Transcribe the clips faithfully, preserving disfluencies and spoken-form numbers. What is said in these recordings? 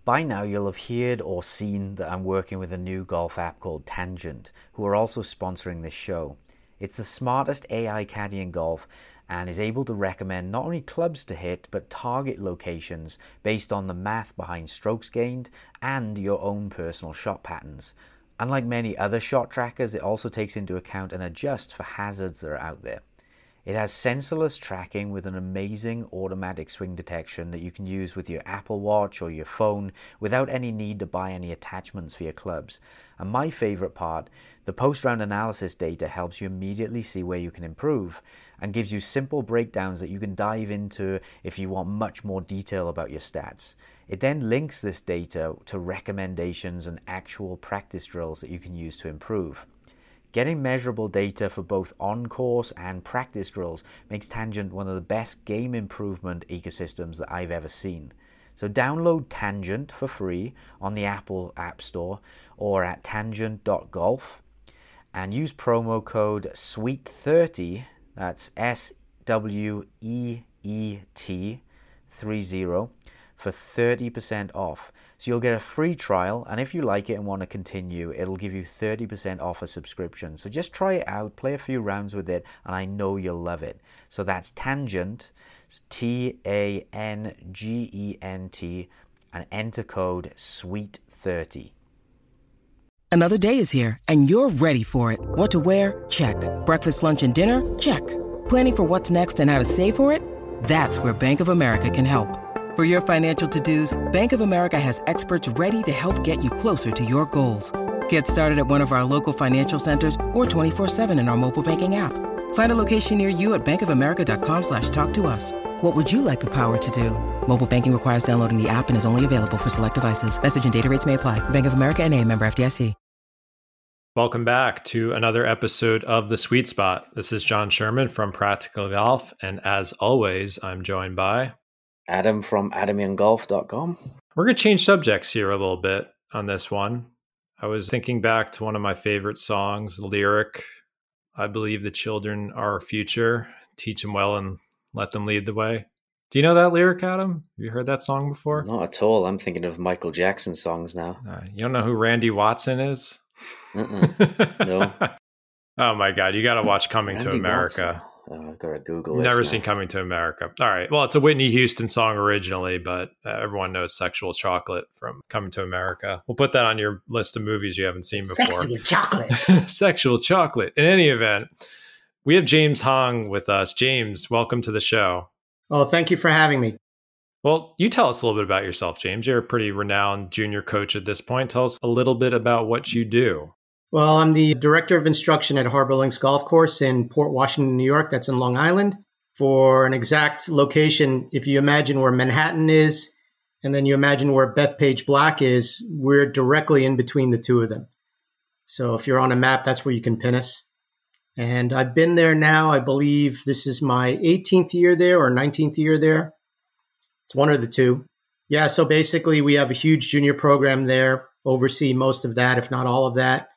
By now, you'll have heard or seen that I'm working with a new golf app called Tangent, who are also sponsoring this show. It's the smartest A I caddy in golf and is able to recommend not only clubs to hit, but target locations based on the math behind strokes gained and your own personal shot patterns. Unlike many other shot trackers, it also takes into account and adjusts for hazards that are out there. It has sensorless tracking with an amazing automatic swing detection that you can use with your Apple Watch or your phone without any need to buy any attachments for your clubs. And my favorite part, the post-round analysis data helps you immediately see where you can improve and gives you simple breakdowns that you can dive into if you want much more detail about your stats. It then links this data to recommendations and actual practice drills that you can use to improve. Getting measurable data for both on-course and practice drills makes Tangent one of the best game improvement ecosystems that I've ever seen. So download Tangent for free on the Apple App Store or at tangent dot golf and use promo code S W E E T thirty, that's S W E E T thirty, for thirty percent off. So you'll get a free trial, and if you like it and want to continue, it'll give you thirty percent off a subscription. So just try it out, play a few rounds with it, and I know you'll love it. So that's Tangent, T A N G E N T, and enter code S W E E T thirty. Another day is here, and you're ready for it. What to wear? Check. Breakfast, lunch, and dinner? Check. Planning for what's next and how to save for it? That's where Bank of America can help. For your financial to-dos, Bank of America has experts ready to help get you closer to your goals. Get started at one of our local financial centers or twenty-four seven in our mobile banking app. Find a location near you at bankofamerica.com slash talk to us. What would you like the power to do? Mobile banking requires downloading the app and is only available for select devices. Message and data rates may apply. Bank of America N A, member F D I C. Welcome back to another episode of The Sweet Spot. This is John Sherman from Practical Golf, and as always, I'm joined by Adam from adam young golf dot com. We're going to change subjects here a little bit on this one. I was thinking back to one of my favorite songs, Lyric. I believe the children are our future. Teach them well and let them lead the way. Do you know that lyric, Adam? Have you heard that song before? Not at all. I'm thinking of Michael Jackson songs now. Uh, you don't know who Randy Watson is? No. Oh my God. You got to watch Coming Randy to America. Watson. Oh, I've got to Google You've this. Never now. seen Coming to America. All right. Well, it's a Whitney Houston song originally, but uh, everyone knows Sexual Chocolate from Coming to America. We'll put that on your list of movies you haven't seen before. Sexual Chocolate. Sexual Chocolate. In any event, we have James Hong with us. James, welcome to the show. Oh, thank you for having me. Well, you tell us a little bit about yourself, James. You're a pretty renowned junior coach at this point. Tell us a little bit about what you do. Well, I'm the director of instruction at Harbor Links Golf Course in Port Washington, New York. That's in Long Island. For an exact location, if you imagine where Manhattan is, and then you imagine where Bethpage Black is, we're directly in between the two of them. So if you're on a map, that's where you can pin us. And I've been there now, I believe this is my eighteenth year there or nineteenth year there. It's one or the two. Yeah, so basically we have a huge junior program there, oversee most of that, if not all of that.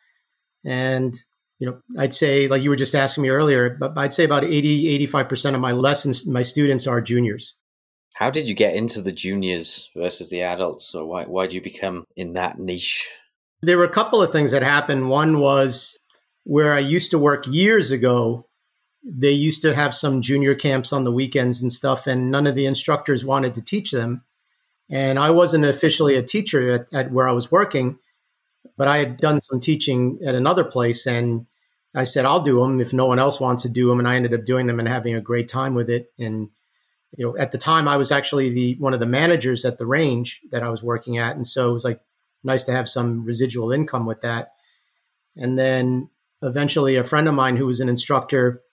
And, you know, I'd say, like you were just asking me earlier, but I'd say about eighty, eighty-five percent of my lessons, my students are juniors. How did you get into the juniors versus the adults? Or why, why did you become in that niche? There were a couple of things that happened. One was where I used to work years ago. They used to have some junior camps on the weekends and stuff, and none of the instructors wanted to teach them. And I wasn't officially a teacher at, at where I was working, but I had done some teaching at another place, and I said, I'll do them if no one else wants to do them. And I ended up doing them and having a great time with it. And, you know, at the time I was actually the one of the managers at the range that I was working at. And so it was like nice to have some residual income with that. And then eventually a friend of mine who was an instructor,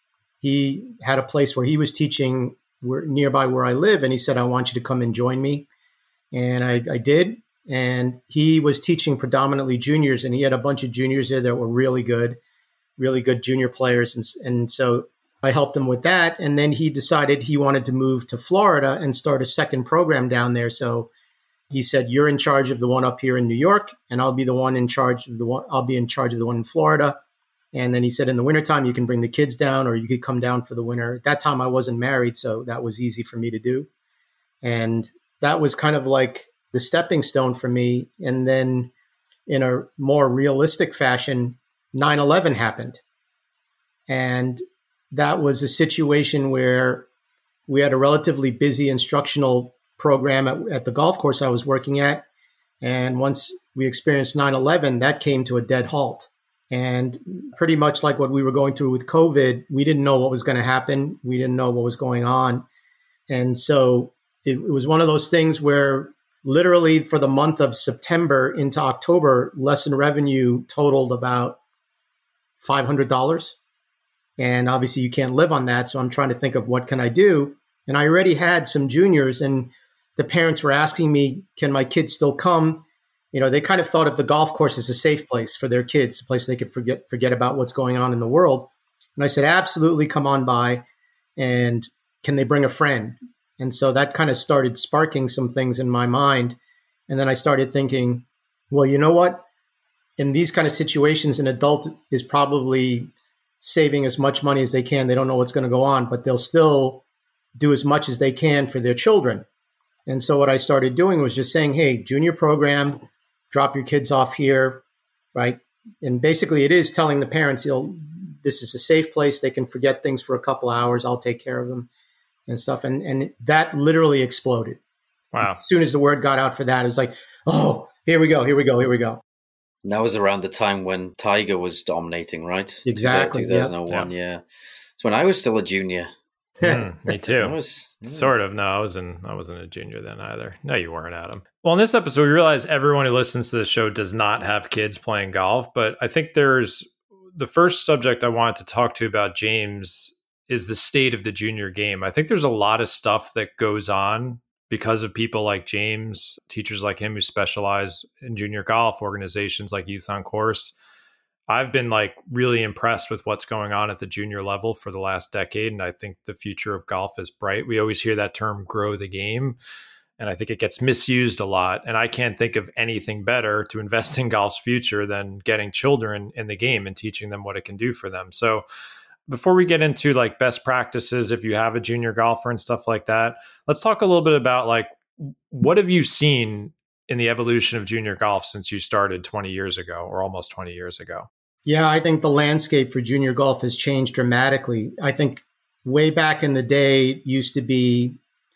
he had a place where he was teaching where, nearby where I live. And he said, I want you to come and join me. And I, I did. And he was teaching predominantly juniors, and he had a bunch of juniors there that were really good, really good junior players. And, and so I helped him with that. And then he decided he wanted to move to Florida and start a second program down there. So he said, you're in charge of the one up here in New York, and I'll be the one in charge of the one, I'll be in charge of the one in Florida. And then he said, in the wintertime, you can bring the kids down, or you could come down for the winter. At that time, I wasn't married, so that was easy for me to do. And that was kind of like the stepping stone for me. And then in a more realistic fashion, nine eleven happened. And that was a situation where we had a relatively busy instructional program at, at the golf course I was working at. And once we experienced nine eleven, that came to a dead halt. And pretty much like what we were going through with COVID, we didn't know what was going to happen. We didn't know what was going on. And so it, it was one of those things where literally for the month of September into October, lesson revenue totaled about five hundred dollars. And obviously you can't live on that. So I'm trying to think of what can I do? And I already had some juniors, and the parents were asking me, can my kids still come? You know, they kind of thought of the golf course as a safe place for their kids, a place they could forget forget about what's going on in the world. And I said, absolutely, come on by. And can they bring a friend? And so that kind of started sparking some things in my mind. And then I started thinking, well, you know what? In these kind of situations, an adult is probably saving as much money as they can. They don't know what's going to go on, but they'll still do as much as they can for their children. And so what I started doing was just saying, hey, junior program, drop your kids off here, right? And basically it is telling the parents, you know, this is a safe place. They can forget things for a couple hours. I'll take care of them and stuff. And, and that literally exploded. Wow. As soon as the word got out for that, it was like, oh, here we go, here we go, here we go. And that was around the time when Tiger was dominating, right? Exactly. two thousand one, yeah. yeah. So when I was still a junior. Mm, me too. I was, yeah. Sort of. No, I wasn't. I wasn't a junior then either. No, you weren't, Adam. Well, in this episode, we realize everyone who listens to this show does not have kids playing golf. But I think there's the first subject I wanted to talk to about James is the state of the junior game. I think there's a lot of stuff that goes on because of people like James, teachers like him who specialize in junior golf, organizations like Youth on Course. I've been like really impressed with what's going on at the junior level for the last decade. And I think the future of golf is bright. We always hear that term, grow the game. And I think it gets misused a lot. And I can't think of anything better to invest in golf's future than getting children in the game and teaching them what it can do for them. So before we get into like best practices, if you have a junior golfer and stuff like that, let's talk a little bit about like, what have you seen in the evolution of junior golf since you started twenty years ago or almost twenty years ago? Yeah, I think the landscape for junior golf has changed dramatically. I think way back in the day, it used to be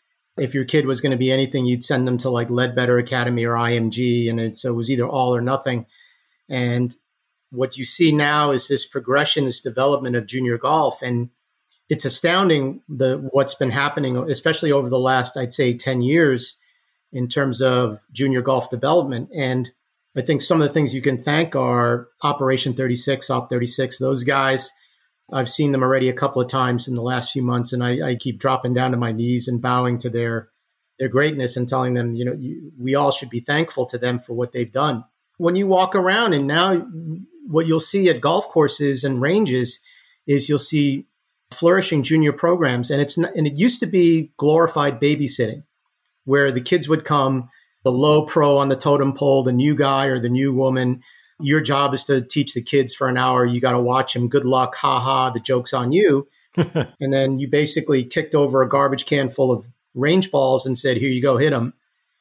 if your kid was going to be anything, you'd send them to like Ledbetter Academy or I M G. And it, so it was either all or nothing. And what you see now is this progression, this development of junior golf. And it's astounding the what's been happening, especially over the last, I'd say, ten years in terms of junior golf development. And I think some of the things you can thank are Operation thirty-six, Op thirty-six, those guys. I've seen them already a couple of times in the last few months, and I, I keep dropping down to my knees and bowing to their their greatness and telling them, you know, you, we all should be thankful to them for what they've done. When you walk around, and now what you'll see at golf courses and ranges is you'll see flourishing junior programs, and it's not, and it used to be glorified babysitting, where the kids would come, the low pro on the totem pole, the new guy or the new woman. Your job is to teach the kids for an hour. You got to watch them. Good luck. Ha ha. The joke's on you. And then you basically kicked over a garbage can full of range balls and said, here you go, hit them.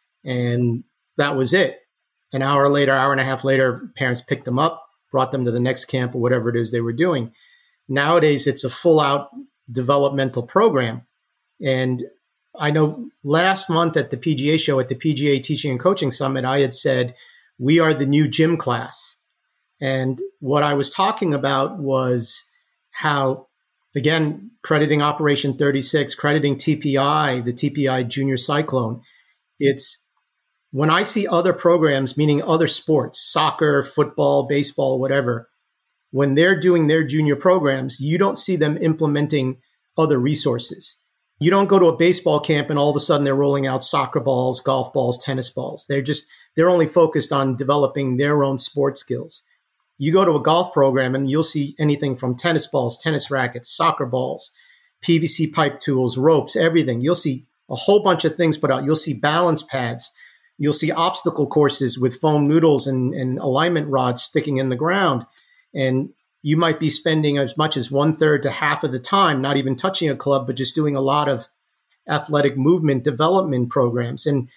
And that was it. An hour later, hour and a half later, parents picked them up, brought them to the next camp or whatever it is they were doing. Nowadays, it's a full out developmental program. And I know last month at the P G A show, at the P G A Teaching and Coaching Summit, I had said, we are the new gym class. And what I was talking about was how, again, crediting Operation thirty-six, crediting T P I, the T P I Junior Cyclone, it's when I see other programs, meaning other sports, soccer, football, baseball, whatever, when they're doing their junior programs, you don't see them implementing other resources. You don't go to a baseball camp and all of a sudden they're rolling out soccer balls, golf balls, tennis balls. They're just, they're only focused on developing their own sport skills. You go to a golf program and you'll see anything from tennis balls, tennis rackets, soccer balls, P V C pipe tools, ropes, everything. You'll see a whole bunch of things put out. You'll see balance pads. You'll see obstacle courses with foam noodles and, and alignment rods sticking in the ground. And you might be spending as much as one third to half of the time, not even touching a club, but just doing a lot of athletic movement development programs. And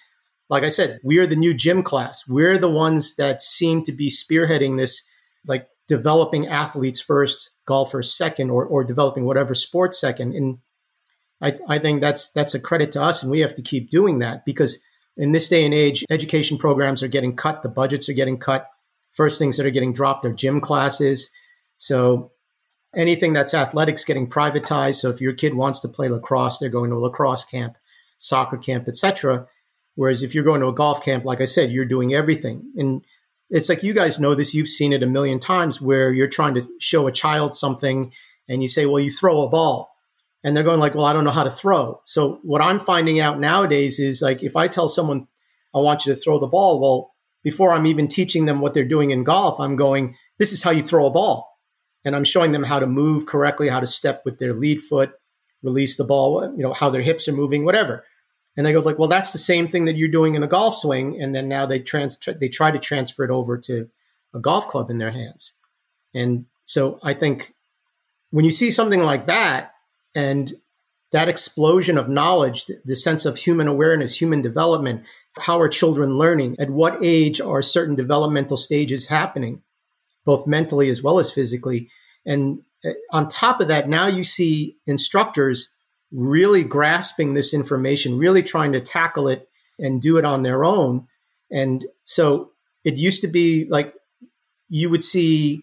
like I said, we're the new gym class. We're the ones that seem to be spearheading this, like developing athletes first, golfers second, or or developing whatever sport second. And I, I think that's that's a credit to us, and we have to keep doing that, because in this day and age, education programs are getting cut, the budgets are getting cut. First things that are getting dropped are gym classes. So anything that's athletics getting privatized. So if your kid wants to play lacrosse, they're going to a lacrosse camp, soccer camp, et cetera. Whereas if you're going to a golf camp, like I said, you're doing everything. And it's like, you guys know this, you've seen it a million times, where you're trying to show a child something and you say, well, you throw a ball. And they're going like, well, I don't know how to throw. So what I'm finding out nowadays is, like, if I tell someone, I want you to throw the ball, well, before I'm even teaching them what they're doing in golf, I'm going, this is how you throw a ball. And I'm showing them how to move correctly, how to step with their lead foot, release the ball, you know, how their hips are moving, whatever. And they go like, well, that's the same thing that you're doing in a golf swing. And then now they trans they try to transfer it over to a golf club in their hands. And so I think when you see something like that, and that explosion of knowledge, the, the sense of human awareness, human development, how are children learning? At what age are certain developmental stages happening, both mentally as well as physically? And on top of that, now you see instructors really grasping this information, really trying to tackle it and do it on their own. And so it used to be like you would see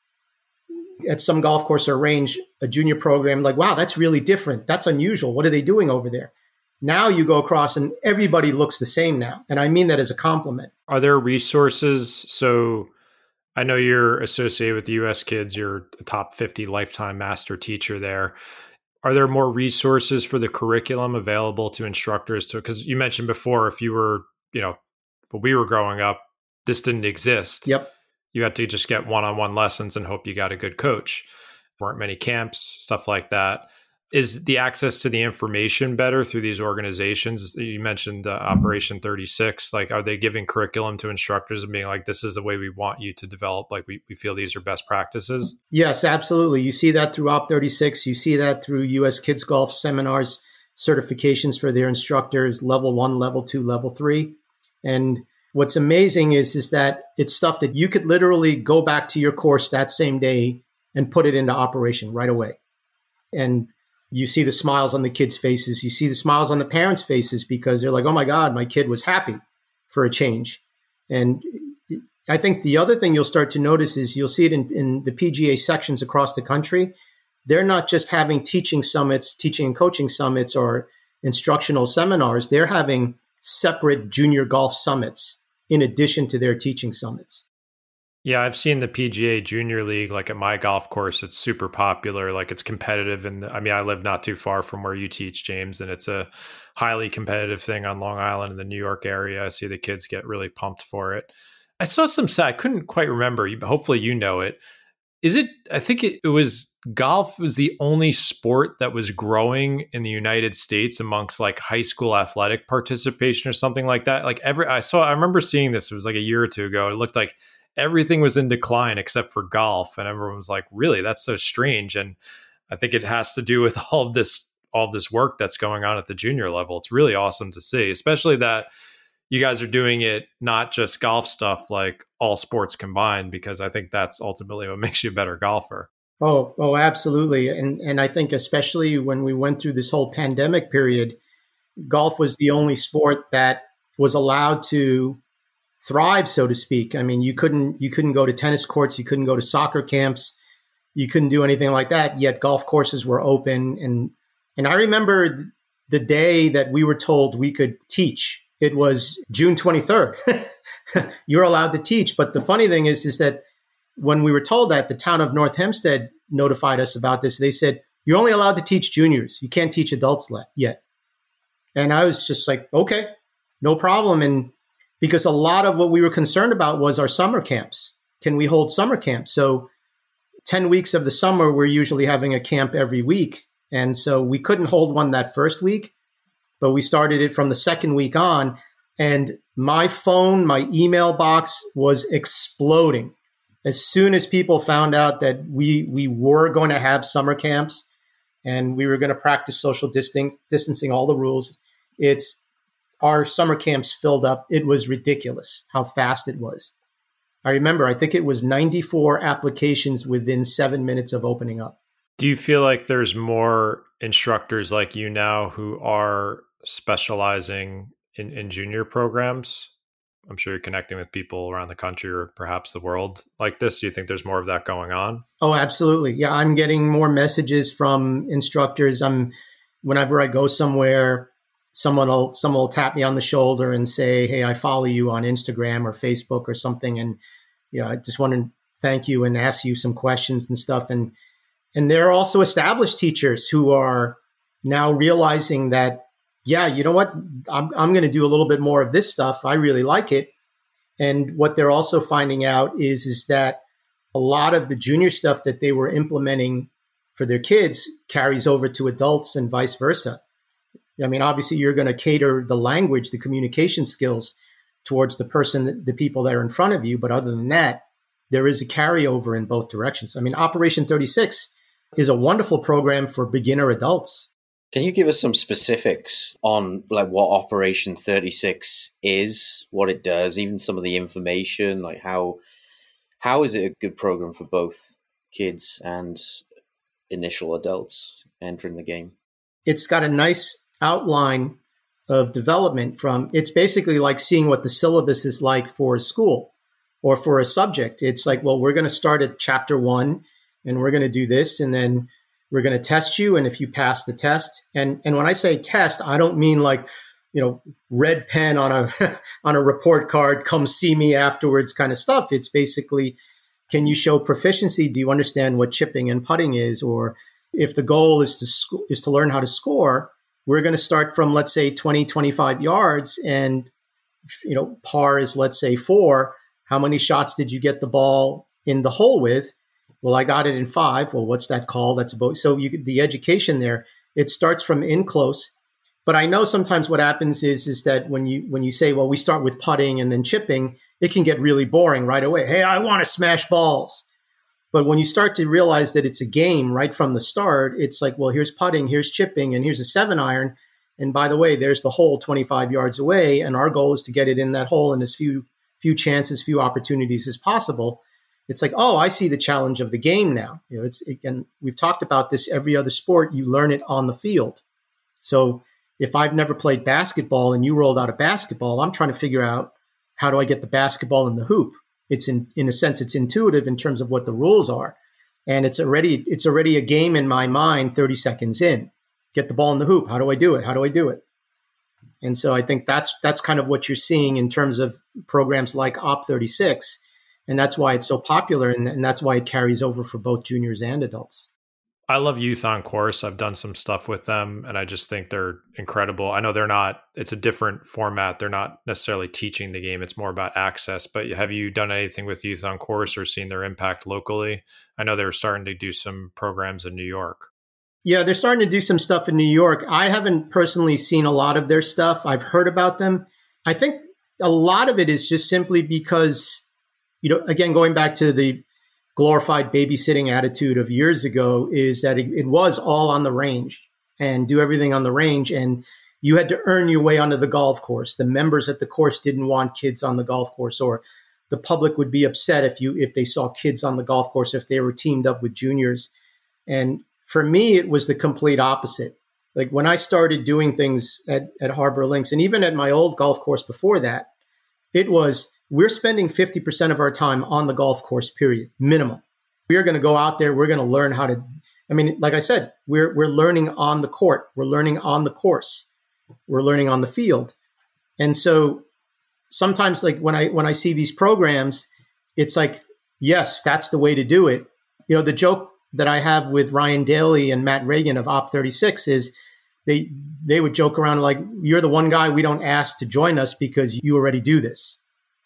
at some golf course or range, a junior program, like, wow, that's really different. That's unusual. What are they doing over there? Now you go across and everybody looks the same now. And I mean that as a compliment. Are there resources? So I know you're associated with the U S Kids. You're a top fifty lifetime master teacher there. Are there more resources for the curriculum available to instructors? To, because you mentioned before, if you were, you know, when we were growing up, this didn't exist. Yep. You had to just get one-on-one lessons and hope you got a good coach. Weren't many camps, stuff like that. Is the access to the information better through these organizations? You mentioned uh, Operation thirty-six. Like, are they giving curriculum to instructors and being like, this is the way we want you to develop? Like, we, we feel these are best practices? Yes, absolutely. You see that through Op thirty-six. You see that through U S Kids Golf seminars, certifications for their instructors, level one, level two, level three. And what's amazing is, is that it's stuff that you could literally go back to your course that same day and put it into operation right away. And you see the smiles on the kids' faces. You see the smiles on the parents' faces, because they're like, oh my God, my kid was happy for a change. And I think the other thing you'll start to notice is you'll see it in, in the P G A sections across the country. They're not just having teaching summits, teaching and coaching summits, or instructional seminars. They're having separate junior golf summits in addition to their teaching summits. Yeah, I've seen the P G A Junior League, like at my golf course. It's super popular. Like, it's competitive. And I mean, I live not too far from where you teach, James, and it's a highly competitive thing on Long Island in the New York area. I see the kids get really pumped for it. I saw some stat, I couldn't quite remember. Hopefully you know it. Is it, I think it, it was golf was the only sport that was growing in the United States amongst like high school athletic participation or something like that. Like every, I saw, I remember seeing this, it was like a year or two ago. It looked like everything was in decline except for golf. And everyone was like, really, that's so strange. And I think it has to do with all of this, all of this work that's going on at the junior level. It's really awesome to see, especially that you guys are doing it, not just golf stuff, like all sports combined, because I think that's ultimately what makes you a better golfer. Oh, oh, absolutely. And and I think especially when we went through this whole pandemic period, golf was the only sport that was allowed to thrive, so to speak. I mean, you couldn't you couldn't go to tennis courts, you couldn't go to soccer camps, you couldn't do anything like that. Yet golf courses were open. And and I remember the day that we were told we could teach. It was June twenty-third. You're allowed to teach. But the funny thing is, is that when we were told that, the town of North Hempstead notified us about this. They said, you're only allowed to teach juniors. You can't teach adults yet. And I was just like, okay, no problem. And because a lot of what we were concerned about was our summer camps. Can we hold summer camps? So ten weeks of the summer, we're usually having a camp every week. And so we couldn't hold one that first week, but we started it from the second week on. And my phone, my email box was exploding. As soon as people found out that we we were going to have summer camps and we were going to practice social distance, distancing, all the rules, it's our summer camps filled up. It was ridiculous how fast it was. I remember, I think it was ninety-four applications within seven minutes of opening up. Do you feel like there's more instructors like you now who are specializing in, in junior programs? I'm sure you're connecting with people around the country or perhaps the world like this. Do you think there's more of that going on? Oh, absolutely. Yeah, I'm getting more messages from instructors. I'm whenever I go somewhere, someone will someone will tap me on the shoulder and say, "Hey, I follow you on Instagram or Facebook or something, and you know, I just want to thank you and ask you some questions and stuff." And and there are also established teachers who are now realizing that, yeah, you know what, I'm I'm going to do a little bit more of this stuff. I really like it. And what they're also finding out is is that a lot of the junior stuff that they were implementing for their kids carries over to adults and vice versa. I mean, obviously, you're going to cater the language, the communication skills towards the person, the people that are in front of you. But other than that, there is a carryover in both directions. I mean, Operation thirty-six is a wonderful program for beginner adults. Can you give us some specifics on like what Operation thirty-six is, what it does, even some of the information, like how how is it a good program for both kids and initial adults entering the game? It's got a nice outline of development from, it's basically like seeing what the syllabus is like for a school or for a subject. It's like, well, we're going to start at chapter one and we're going to do this, and then we're going to test you. And if you pass the test, and, and when I say test, I don't mean like, you know, red pen on a, on a report card, come see me afterwards kind of stuff. It's basically, can you show proficiency? Do you understand what chipping and putting is? Or if the goal is to sc- is to learn how to score, we're going to start from, let's say, twenty, twenty-five yards, and, you know, par is, let's say, four. How many shots did you get the ball in the hole with? Well, I got it in five. Well, what's that called? That's about, so you, the education there, it starts from in close. But I know sometimes what happens is, is that when you, when you say, well, we start with putting and then chipping, it can get really boring right away. Hey, I want to smash balls. But when you start to realize that it's a game right from the start, it's like, well, here's putting, here's chipping, and here's a seven iron. And by the way, there's the hole twenty-five yards away. And our goal is to get it in that hole in as few, few chances, few opportunities as possible. It's like, oh, I see the challenge of the game now. You know, it's, again, we've talked about this every other sport. You learn it on the field. So if I've never played basketball and you rolled out a basketball, I'm trying to figure out, how do I get the basketball in the hoop? It's in, in a sense, it's intuitive in terms of what the rules are. And it's already, it's already a game in my mind thirty seconds in. Get the ball in the hoop. How do I do it? How do I do it? And so I think that's, that's kind of what you're seeing in terms of programs like O P thirty-six. And that's why it's so popular. And, and that's why it carries over for both juniors and adults. I love Youth on Course. I've done some stuff with them and I just think they're incredible. I know they're not, it's a different format. They're not necessarily teaching the game. It's more about access, but have you done anything with Youth on Course or seen their impact locally? I know they were starting to do some programs in New York. Yeah, they're starting to do some stuff in New York. I haven't personally seen a lot of their stuff. I've heard about them. I think a lot of it is just simply because, you know, again, going back to the glorified babysitting attitude of years ago, is that it, it was all on the range and do everything on the range. And you had to earn your way onto the golf course. The members at the course didn't want kids on the golf course, or the public would be upset if you, if they saw kids on the golf course, if they were teamed up with juniors. And for me, it was the complete opposite. Like when I started doing things at, at Harbor Links, and even at my old golf course before that, it was, we're spending fifty percent of our time on the golf course, period, minimum. We are going to go out there. We're going to learn how to, I mean, like I said, we're, we're learning on the court. We're learning on the course. We're learning on the field. And so sometimes like when I, when I see these programs, it's like, yes, that's the way to do it. You know, the joke that I have with Ryan Daly and Matt Reagan of O P thirty-six is they, they would joke around like, you're the one guy we don't ask to join us because you already do this.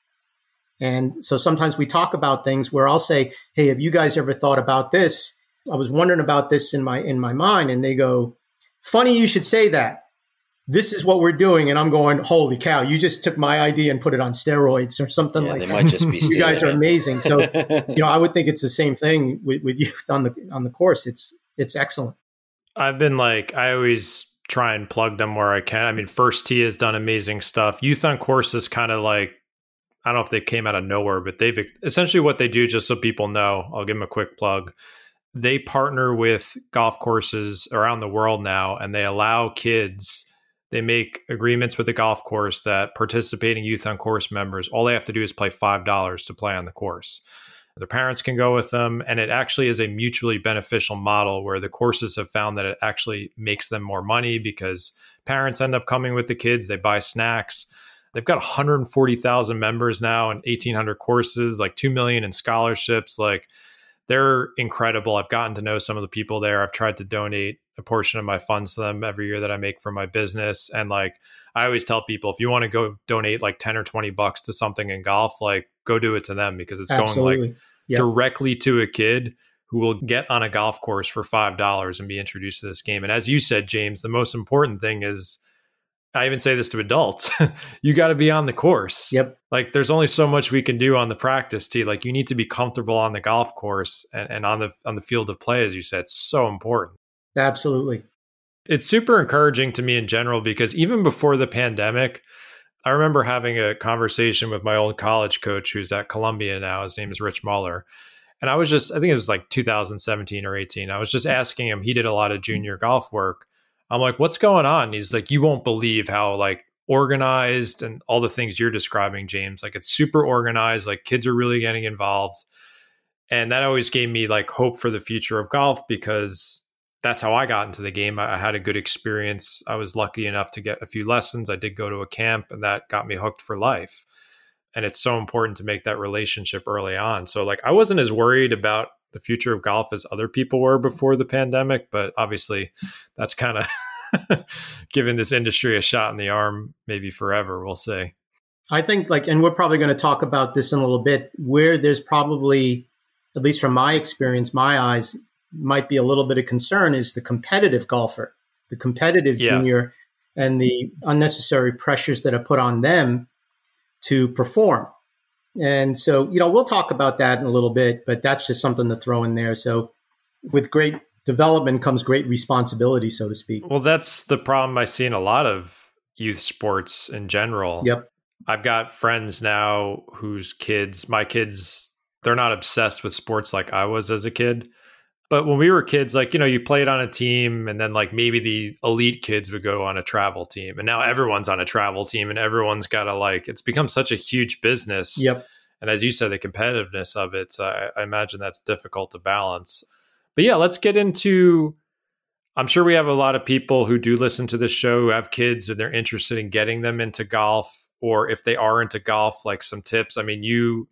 And so sometimes we talk about things where I'll say, hey, have you guys ever thought about this? I was wondering about this in my in my mind. And they go, funny you should say that. This is what we're doing. And I'm going, holy cow, you just took my idea and put it on steroids or something yeah, like they that. Might just be you guys are amazing. So, you know, I would think it's the same thing with, with youth on the on the course. It's it's excellent. I've been like, I always try and plug them where I can. I mean, First Tee has done amazing stuff. Youth on Course is kind of like, I don't know if they came out of nowhere, but they've essentially what they do, just so people know, I'll give them a quick plug. They partner with golf courses around the world now, and they allow kids, they make agreements with the golf course that participating Youth on Course members, all they have to do is play five dollars to play on the course. Their parents can go with them, and it actually is a mutually beneficial model where the courses have found that it actually makes them more money because parents end up coming with the kids, they buy snacks. They've got one hundred forty thousand members now and eighteen hundred courses, like two million in scholarships. Like, they're incredible. I've gotten to know some of the people there. I've tried to donate a portion of my funds to them every year that I make from my business. And like, I always tell people, if you want to go donate like ten or twenty bucks to something in golf, like go do it to them, because it's Absolutely. going like Yep. directly to a kid who will get on a golf course for five dollars and be introduced to this game. And as you said, James, the most important thing is, I even say this to adults, you got to be on the course. Yep. Like, there's only so much we can do on the practice tee. Like, you need to be comfortable on the golf course and, and on the on the field of play, as you said. It's so important. Absolutely. It's super encouraging to me in general, because even before the pandemic, I remember having a conversation with my old college coach who's at Columbia now. His name is Rich Muller. And I was just, I think it was like two thousand seventeen or eighteen. I was just asking him, he did a lot of junior golf work. I'm like, what's going on? And he's like, you won't believe how like organized and all the things you're describing, James. Like, it's super organized. Like, kids are really getting involved. And that always gave me like hope for the future of golf, because that's how I got into the game. I, I had a good experience. I was lucky enough to get a few lessons. I did go to a camp, and that got me hooked for life. And it's so important to make that relationship early on. So like, I wasn't as worried about the future of golf as other people were before the pandemic, but obviously that's kind of giving this industry a shot in the arm, maybe forever. We'll see. I think like, and we're probably going to talk about this in a little bit, where there's probably, at least from my experience, my eyes, might be a little bit of concern is the competitive golfer, the competitive Yeah. junior, and the unnecessary pressures that are put on them to perform. And so, you know, we'll talk about that in a little bit, but that's just something to throw in there. So with great development comes great responsibility, so to speak. Well, that's the problem I see in a lot of youth sports in general. Yep. I've got friends now whose kids, my kids, they're not obsessed with sports like I was as a kid. But when we were kids, like, you know, you played on a team, and then like maybe the elite kids would go on a travel team. And now everyone's on a travel team, and everyone's got to like, it's become such a huge business. Yep. And as you said, the competitiveness of it, I, I imagine that's difficult to balance. But yeah, let's get into, I'm sure we have a lot of people who do listen to this show who have kids and they're interested in getting them into golf, or if they are into golf, like some tips. I mean, you,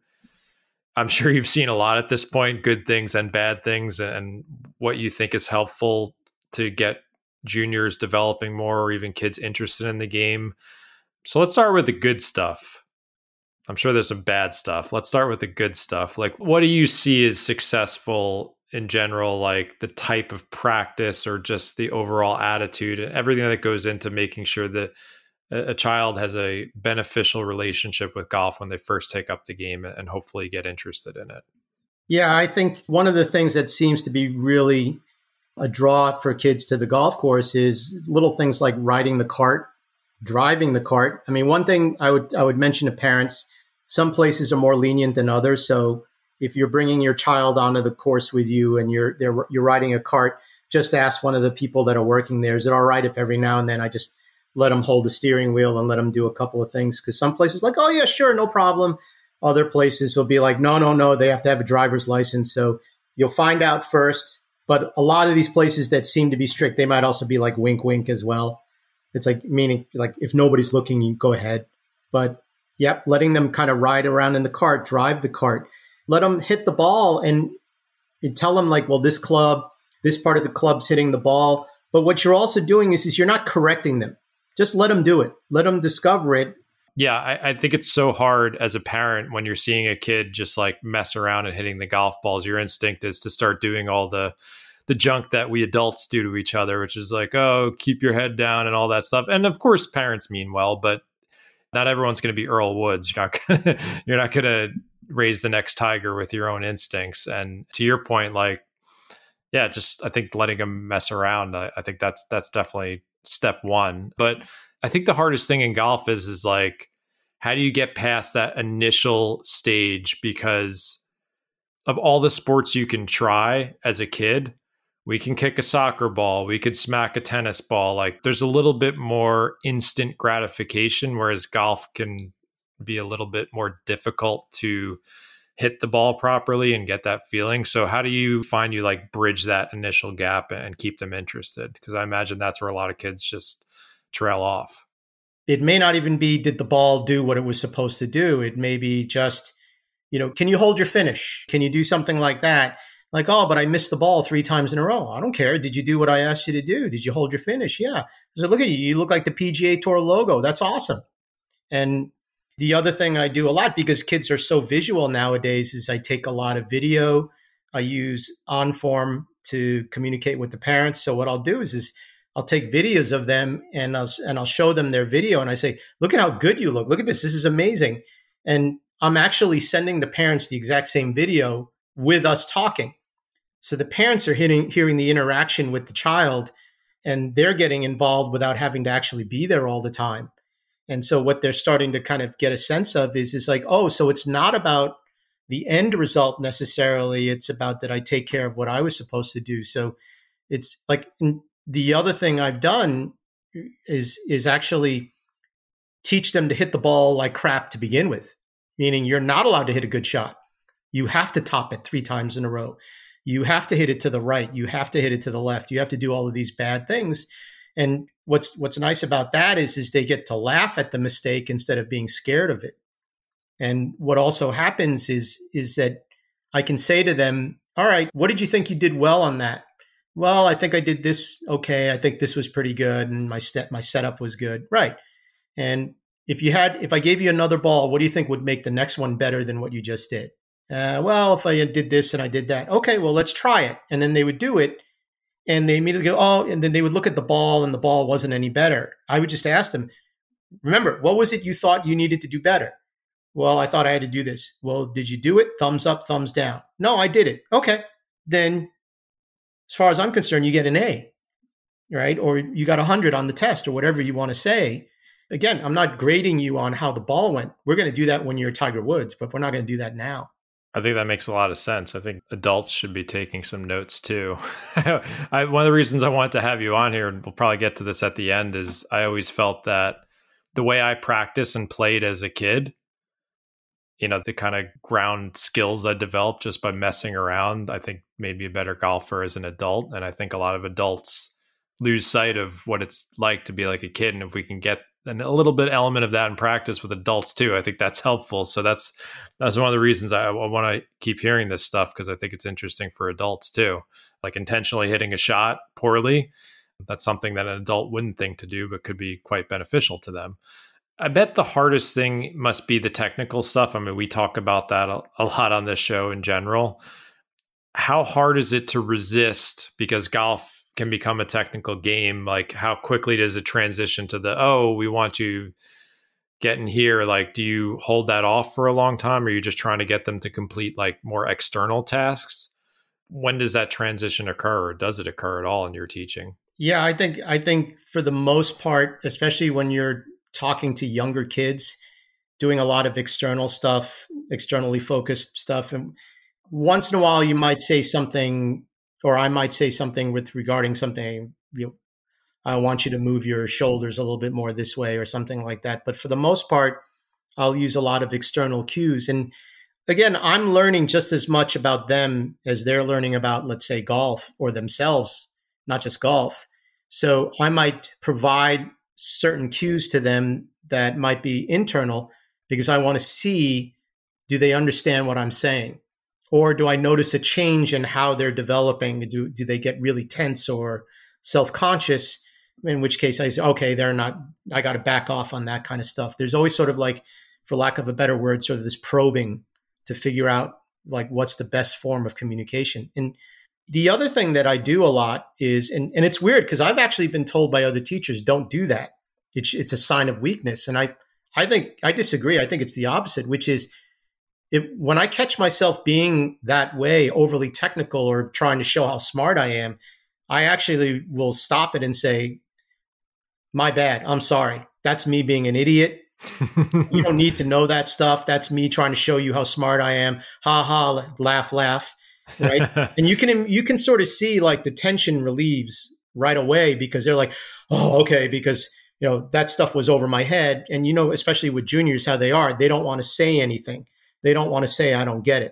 I'm sure you've seen a lot at this point, good things and bad things, and what you think is helpful to get juniors developing more, or even kids interested in the game. So let's start with the good stuff. I'm sure there's some bad stuff. Let's start with the good stuff. Like, what do you see as successful in general, like the type of practice or just the overall attitude and everything that goes into making sure that a child has a beneficial relationship with golf when they first take up the game and hopefully get interested in it? Yeah, I think one of the things that seems to be really a draw for kids to the golf course is little things like riding the cart, driving the cart. I mean, one thing I would I would mention to parents, some places are more lenient than others. So if you're bringing your child onto the course with you and you're they're, you're riding a cart, just ask one of the people that are working there, is it all right if every now and then I just let them hold the steering wheel and let them do a couple of things? Because some places like, oh, yeah, sure, no problem. Other places will be like, no, no, no, they have to have a driver's license. So you'll find out first. But a lot of these places that seem to be strict, they might also be like wink, wink as well. It's like, meaning like if nobody's looking, you go ahead. But yep, letting them kind of ride around in the cart, drive the cart, let them hit the ball and, and tell them like, well, this club, this part of the club's hitting the ball. But what you're also doing is, is you're not correcting them. Just let them do it. Let them discover it. Yeah, I, I think it's so hard as a parent when you're seeing a kid just like mess around and hitting the golf balls. Your instinct is to start doing all the the junk that we adults do to each other, which is like, oh, keep your head down and all that stuff. And of course, parents mean well, but not everyone's going to be Earl Woods. You're not gonna, you're not going to raise the next tiger with your own instincts. And to your point, like, yeah, just I think letting them mess around, I, I think that's that's definitely step one. But I think the hardest thing in golf is, is like, how do you get past that initial stage? Because of all the sports you can try as a kid, we can kick a soccer ball, we could smack a tennis ball. Like there's a little bit more instant gratification, whereas golf can be a little bit more difficult to hit the ball properly and get that feeling. So how do you find you like bridge that initial gap and keep them interested? Because I imagine that's where a lot of kids just trail off. It may not even be, did the ball do what it was supposed to do? It may be just, you know, can you hold your finish? Can you do something like that? Like, oh, but I missed the ball three times in a row. I don't care. Did you do what I asked you to do? Did you hold your finish? Yeah. So look at you. You look like the P G A Tour logo. That's awesome. And the other thing I do a lot, because kids are so visual nowadays, is I take a lot of video. I use OnForm to communicate with the parents. So what I'll do is, is I'll take videos of them and I'll, and I'll show them their video. And I say, look at how good you look. Look at this. This is amazing. And I'm actually sending the parents the exact same video with us talking. So the parents are hitting, hearing the interaction with the child, and they're getting involved without having to actually be there all the time. And so what they're starting to kind of get a sense of is, is like, oh, so it's not about the end result necessarily. It's about that I take care of what I was supposed to do. So it's like the other thing I've done is, is actually teach them to hit the ball like crap to begin with, meaning you're not allowed to hit a good shot. You have to top it three times in a row. You have to hit it to the right. You have to hit it to the left. You have to do all of these bad things. And what's what's nice about that is, is they get to laugh at the mistake instead of being scared of it. And what also happens is, is that I can say to them, all right, what did you think you did well on that? Well, I think I did this okay. I think this was pretty good. And my step, my setup was good. Right. And if you had, if I gave you another ball, what do you think would make the next one better than what you just did? Uh, well, if I did this and I did that, okay, well, let's try it. And then they would do it. And they immediately go, oh, and then they would look at the ball and the ball wasn't any better. I would just ask them, remember, what was it you thought you needed to do better? Well, I thought I had to do this. Well, did you do it? Thumbs up, thumbs down. No, I did it. Okay. Then as far as I'm concerned, you get an A, right? Or you got a hundred on the test or whatever you want to say. Again, I'm not grading you on how the ball went. We're going to do that when you're Tiger Woods, but we're not going to do that now. I think that makes a lot of sense. I think adults should be taking some notes too. I, one of the reasons I wanted to have you on here, and we'll probably get to this at the end, is I always felt that the way I practiced and played as a kid, you know, the kind of ground skills I developed just by messing around, I think made me a better golfer as an adult. And I think a lot of adults lose sight of what it's like to be like a kid. And if we can get and a little bit element of that in practice with adults too, I think that's helpful. So that's that's one of the reasons I, I want to keep hearing this stuff, because I think it's interesting for adults too. Like intentionally hitting a shot poorly, that's something that an adult wouldn't think to do, but could be quite beneficial to them. I bet the hardest thing must be the technical stuff. I mean, we talk about that a, a lot on this show in general. How hard is it to resist? Because golf can become a technical game. Like, how quickly does it transition to the, oh, we want you getting here? Like, do you hold that off for a long time? Or are you just trying to get them to complete like more external tasks? When does that transition occur, or does it occur at all in your teaching? Yeah, I think, I think for the most part, especially when you're talking to younger kids, doing a lot of external stuff, externally focused stuff. And once in a while you might say something, or I might say something with regarding something, you know, I want you to move your shoulders a little bit more this way or something like that. But for the most part, I'll use a lot of external cues. And again, I'm learning just as much about them as they're learning about, let's say, golf or themselves, not just golf. So I might provide certain cues to them that might be internal, because I want to see, do they understand what I'm saying? Or do I notice a change in how they're developing? Do, do they get really tense or self-conscious? In which case I say, okay, they're not, I got to back off on that kind of stuff. There's always sort of like, for lack of a better word, sort of this probing to figure out like what's the best form of communication. And the other thing that I do a lot is, and, and it's weird because I've actually been told by other teachers, don't do that. It's, it's a sign of weakness. And I, I think, I disagree. I think it's the opposite, which is, If, when I catch myself being that way, overly technical or trying to show how smart I am, I actually will stop it and say, My bad. I'm sorry. That's me being an idiot. You don't need to know that stuff. That's me trying to show you how smart I am. Ha ha, laugh, laugh. Right. And you can, you can sort of see like the tension relieves right away because they're like, oh, okay. Because, you know, that stuff was over my head. And, you know, especially with juniors, how they are, they don't want to say anything. They don't want to say, I don't get it.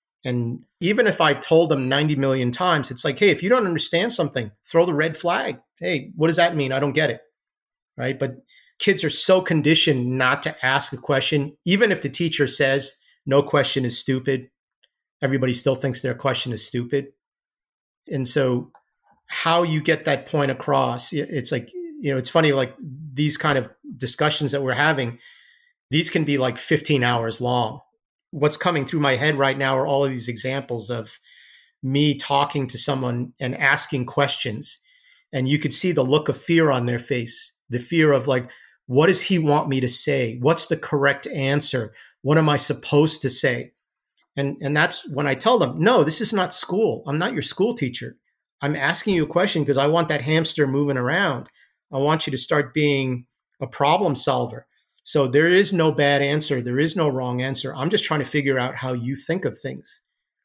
And even if I've told them ninety million times, it's like, hey, if you don't understand something, throw the red flag. Hey, what does that mean? I don't get it. Right. But kids are so conditioned not to ask a question. Even if the teacher says no question is stupid, everybody still thinks their question is stupid. And so how you get that point across, it's like, you know, it's funny, like these kind of discussions that we're having, these can be like fifteen hours long. What's coming through my head right now are all of these examples of me talking to someone and asking questions. And you could see the look of fear on their face, the fear of like, what does he want me to say? What's the correct answer? What am I supposed to say? And, and that's when I tell them, no, this is not school. I'm not your school teacher. I'm asking you a question because I want that hamster moving around. I want you to start being a problem solver. So there is no bad answer. There is no wrong answer. I'm just trying to figure out how you think of things.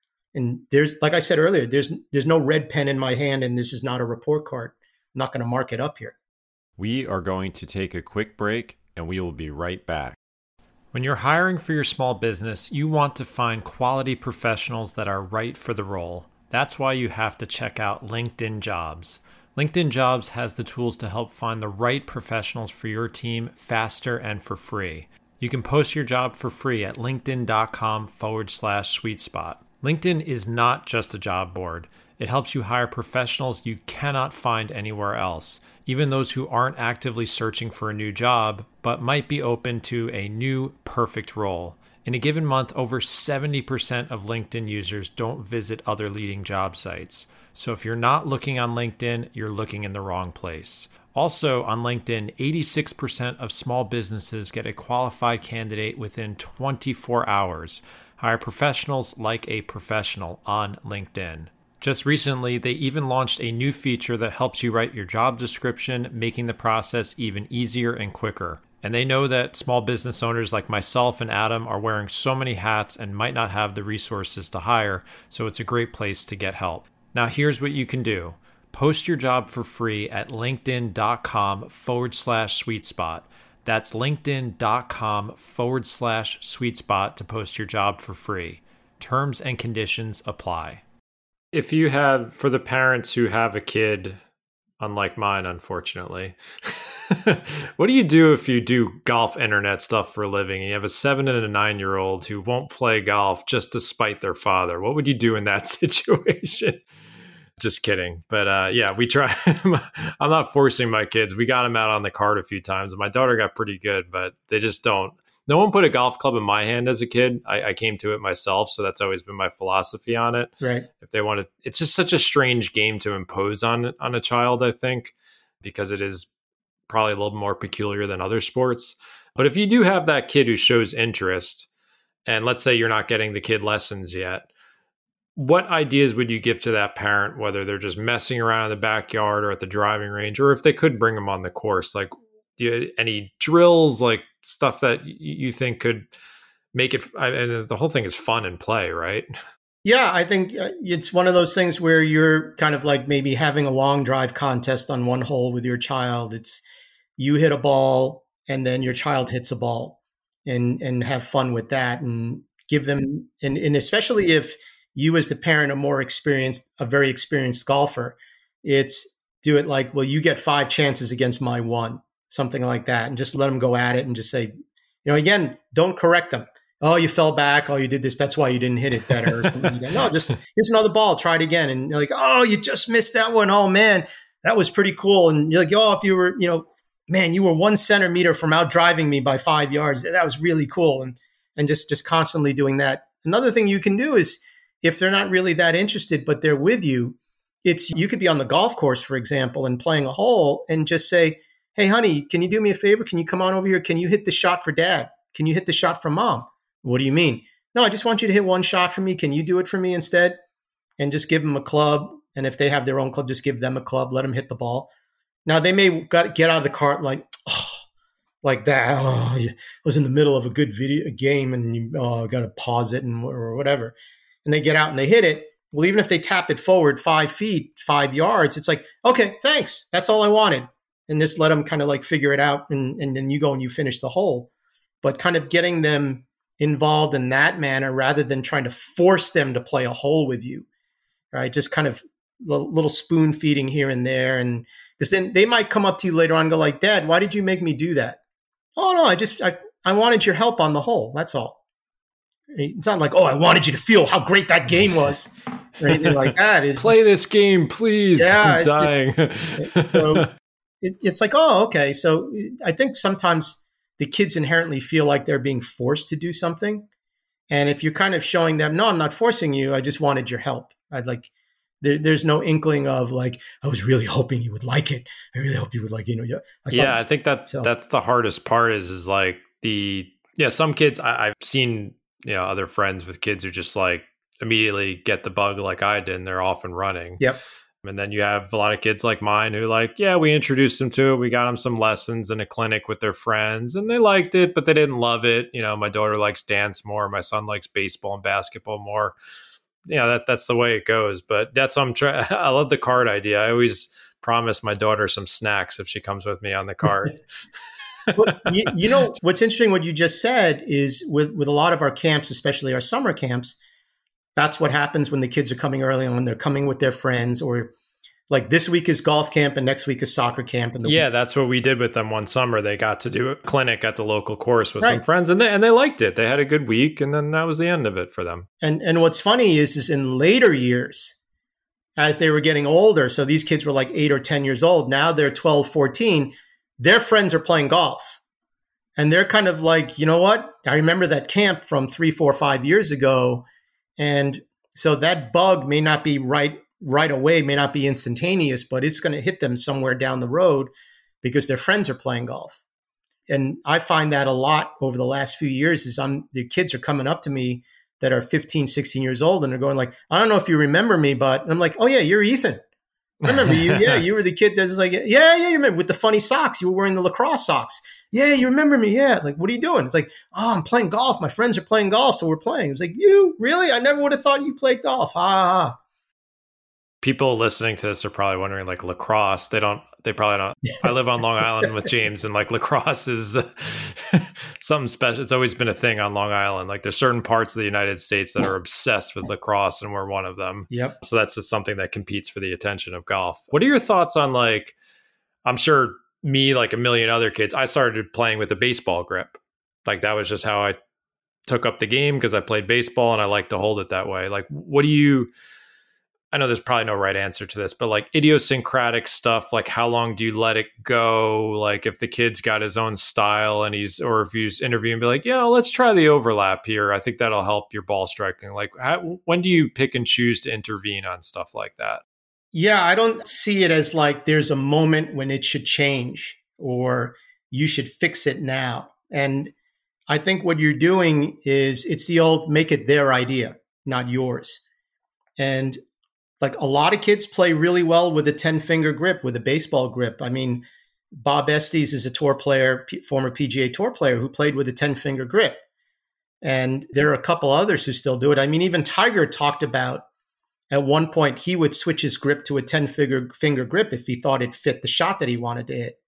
And there's, like I said earlier, there's there's no red pen in my hand, and this is not a report card. I'm not going to mark it up here. We are going to take a quick break, and we will be right back. When you're hiring for your small business, you want to find quality professionals that are right for the role. That's why you have to check out LinkedIn Jobs. LinkedIn Jobs has the tools to help find the right professionals for your team faster and for free. You can post your job for free at linkedin.com forward slash sweet spot. LinkedIn is not just a job board. It helps you hire professionals you cannot find anywhere else, even those who aren't actively searching for a new job, but might be open to a new perfect role. In a given month, over seventy percent of LinkedIn users don't visit other leading job sites. So if you're not looking on LinkedIn, you're looking in the wrong place. Also on LinkedIn, eighty-six percent of small businesses get a qualified candidate within twenty-four hours. Hire professionals like a professional on LinkedIn. Just recently, they even launched a new feature that helps you write your job description, making the process even easier and quicker. And they know that small business owners like myself and Adam are wearing so many hats and might not have the resources to hire, so it's a great place to get help. Now here's what you can do. Post your job for free at linkedin.com forward slash sweet spot. That's linkedin.com forward slash sweet spot to post your job for free. Terms and conditions apply. If you have, for the parents who have a kid, unlike mine, unfortunately, what do you do if you do golf internet stuff for a living and you have a seven and a nine year old who won't play golf just to spite their father? What would you do in that situation? Just kidding. But uh, yeah, we try. I'm not forcing my kids. We got them out on the cart a few times. My daughter got pretty good, but they just don't. No one put a golf club in my hand as a kid. I, I came to it myself. So that's always been my philosophy on it. Right. If they want to, it's just such a strange game to impose on, on a child, I think, because it is probably a little more peculiar than other sports. But if you do have that kid who shows interest, and let's say you're not getting the kid lessons yet, what ideas would you give to that parent, whether they're just messing around in the backyard or at the driving range, or if they could bring them on the course? Like, do you, any drills, like stuff that you think could make it, I mean, the whole thing is fun and play, right? Yeah, I think it's one of those things where you're kind of like maybe having a long drive contest on one hole with your child. It's you hit a ball and then your child hits a ball, and and have fun with that, and give them, and, and especially if you as the parent are more experienced, a very experienced golfer, it's do it like, well, you get five chances against my one, something like that. And just let them go at it and just say, you know, again, don't correct them. Oh, you fell back. Oh, you did this. That's why you didn't hit it better. Or something like that. No, just here's another ball. Try it again. And you're like, oh, you just missed that one. Oh man, that was pretty cool. And you're like, oh, if you were, you know, man, you were one centimeter from out driving me by five yards. That was really cool. And, and just, just constantly doing that. Another thing you can do is, if they're not really that interested, but they're with you, it's, you could be on the golf course, for example, and playing a hole and just say, hey, honey, can you do me a favor? Can you come on over here? Can you hit the shot for dad? Can you hit the shot for mom? What do you mean? No, I just want you to hit one shot for me. Can you do it for me instead? And just give them a club. And if they have their own club, just give them a club, let them hit the ball. Now they may got, get out of the cart like, oh, like that. Oh, I was in the middle of a good video game and you oh, got to pause it and or whatever. And they get out and they hit it. Well, even if they tap it forward five feet, five yards, it's like, okay, thanks. That's all I wanted. And just let them kind of like figure it out. And, and then you go and you finish the hole. But kind of getting them involved in that manner rather than trying to force them to play a hole with you, right? Just kind of little, little spoon feeding here and there. And because then they might come up to you later on and go like, Dad, why did you make me do that? Oh, no, I just, I, I wanted your help on the hole. That's all. It's not like, oh, I wanted you to feel how great that game was or anything like that. It's Play just, this game, please. Yeah, I'm dying. It, so it, it's like, oh, okay. So I think sometimes the kids inherently feel like they're being forced to do something. And if you're kind of showing them, no, I'm not forcing you. I just wanted your help. I'd like, there, there's no inkling of like, I was really hoping you would like it. I really hope you would like, you know, yeah. I yeah, thought, I think that so. that's the hardest part is, is like the, yeah, some kids I, I've seen, you know, other friends with kids who just like immediately get the bug like I did and they're off and running. Yep. And then you have a lot of kids like mine who like, yeah, we introduced them to it. We got them some lessons in a clinic with their friends and they liked it, but they didn't love it. You know, my daughter likes dance more. My son likes baseball and basketball more. You know, that that's the way it goes. But that's what I'm trying. I love the cart idea. I always promise my daughter some snacks if she comes with me on the cart. Well, you, you know, what's interesting, what you just said is with, with a lot of our camps, especially our summer camps, that's what happens when the kids are coming early and when they're coming with their friends, or like this week is golf camp and next week is soccer camp. And the yeah, week- that's what we did with them one summer. They got to do a clinic at the local course with Right. some friends and they, and they liked it. They had a good week and then that was the end of it for them. And and what's funny is, is in later years, as they were getting older, so these kids were like eight or ten years old. Now they're twelve, fourteen. Their friends are playing golf. And they're kind of like, you know what? I remember that camp from three, four, five years ago. And so that bug may not be right right away, may not be instantaneous, but it's going to hit them somewhere down the road because their friends are playing golf. And I find that a lot over the last few years is I'm the kids are coming up to me that are fifteen, sixteen years old and they're going like, I don't know if you remember me, but and I'm like, oh yeah, you're Ethan. I remember you. Yeah, you were the kid that was like, yeah, yeah, you remember with the funny socks. You were wearing the lacrosse socks. Yeah, you remember me. Yeah. Like, what are you doing? It's like, oh, I'm playing golf. My friends are playing golf, so we're playing. It's like, you? Really? I never would have thought you played golf. Ha ha ha. People listening to this are probably wondering, like, lacrosse. They don't, they probably don't. I live on Long Island with James, and like lacrosse is uh, something special. It's always been a thing on Long Island. Like, there's certain parts of the United States that are obsessed with lacrosse, and we're one of them. Yep. So that's just something that competes for the attention of golf. What are your thoughts on, like, I'm sure me, like a million other kids, I started playing with a baseball grip. Like, that was just how I took up the game because I played baseball and I like to hold it that way. Like, what do you, I know there's probably no right answer to this, but like idiosyncratic stuff, like how long do you let it go? Like if the kid's got his own style and he's, or if he's interviewing, be like, yeah, let's try the overlap here. I think that'll help your ball striking. Like how, when do you pick and choose to intervene on stuff like that? Yeah, I don't see it as like there's a moment when it should change or you should fix it now. And I think what you're doing is it's the old make it their idea, not yours. And like a lot of kids play really well with a ten finger grip, with a baseball grip. I mean, Bob Estes is a tour player, P- former P G A tour player who played with a ten finger grip. And there are a couple others who still do it. I mean, even Tiger talked about at one point he would switch his grip to a ten finger finger grip if he thought it fit the shot that he wanted to hit.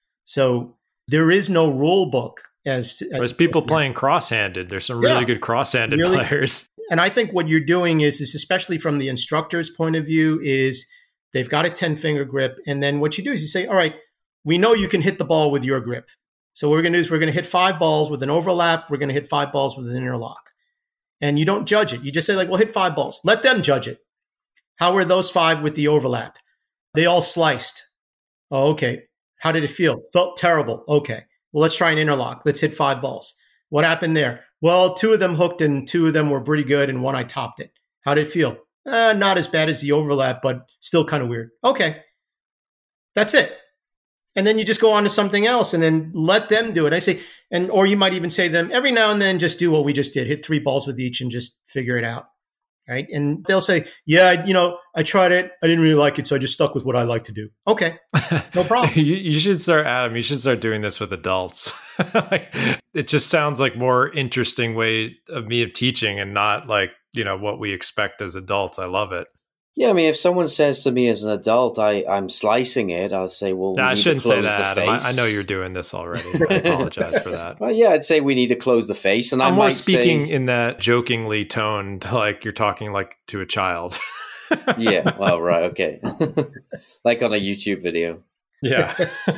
So there is no rule book. As, as There's people playing cross-handed. There's some really yeah, good cross-handed really, players. And I think what you're doing is, is, especially from the instructor's point of view, is they've got a ten finger grip. And then what you do is you say, all right, we know you can hit the ball with your grip. So what we're going to do is we're going to hit five balls with an overlap. We're going to hit five balls with an interlock. And you don't judge it. You just say like, well, hit five balls. Let them judge it. How were those five with the overlap? They all sliced. Oh, okay. How did it feel? Felt terrible. Okay. Well, let's try an interlock. Let's hit five balls. What happened there? Well, two of them hooked and two of them were pretty good and one I topped it. How did it feel? Uh, not as bad as the overlap, but still kind of weird. Okay. That's it. And then you just go on to something else and then let them do it. I say, and or you might even say to them, every now and then just do what we just did. Hit three balls with each and just figure it out. right? And they'll say, yeah, you know, I tried it. I didn't really like it. So I just stuck with what I like to do. Okay, no problem. you, you should start, Adam, you should start doing this with adults. Like, it just sounds like more interesting way of me of teaching and not like, you know, what we expect as adults. I love it. Yeah, I mean, if someone says to me as an adult, I, I'm slicing it, I'll say, well, we no, I need shouldn't to say close that, the Adam. face. I, I know you're doing this already. I apologize for that. Well, yeah, I'd say we need to close the face. And I'm I more might speaking say, in that jokingly tone, to like you're talking like to a child. yeah, well, right, okay. Like on a YouTube video. Yeah.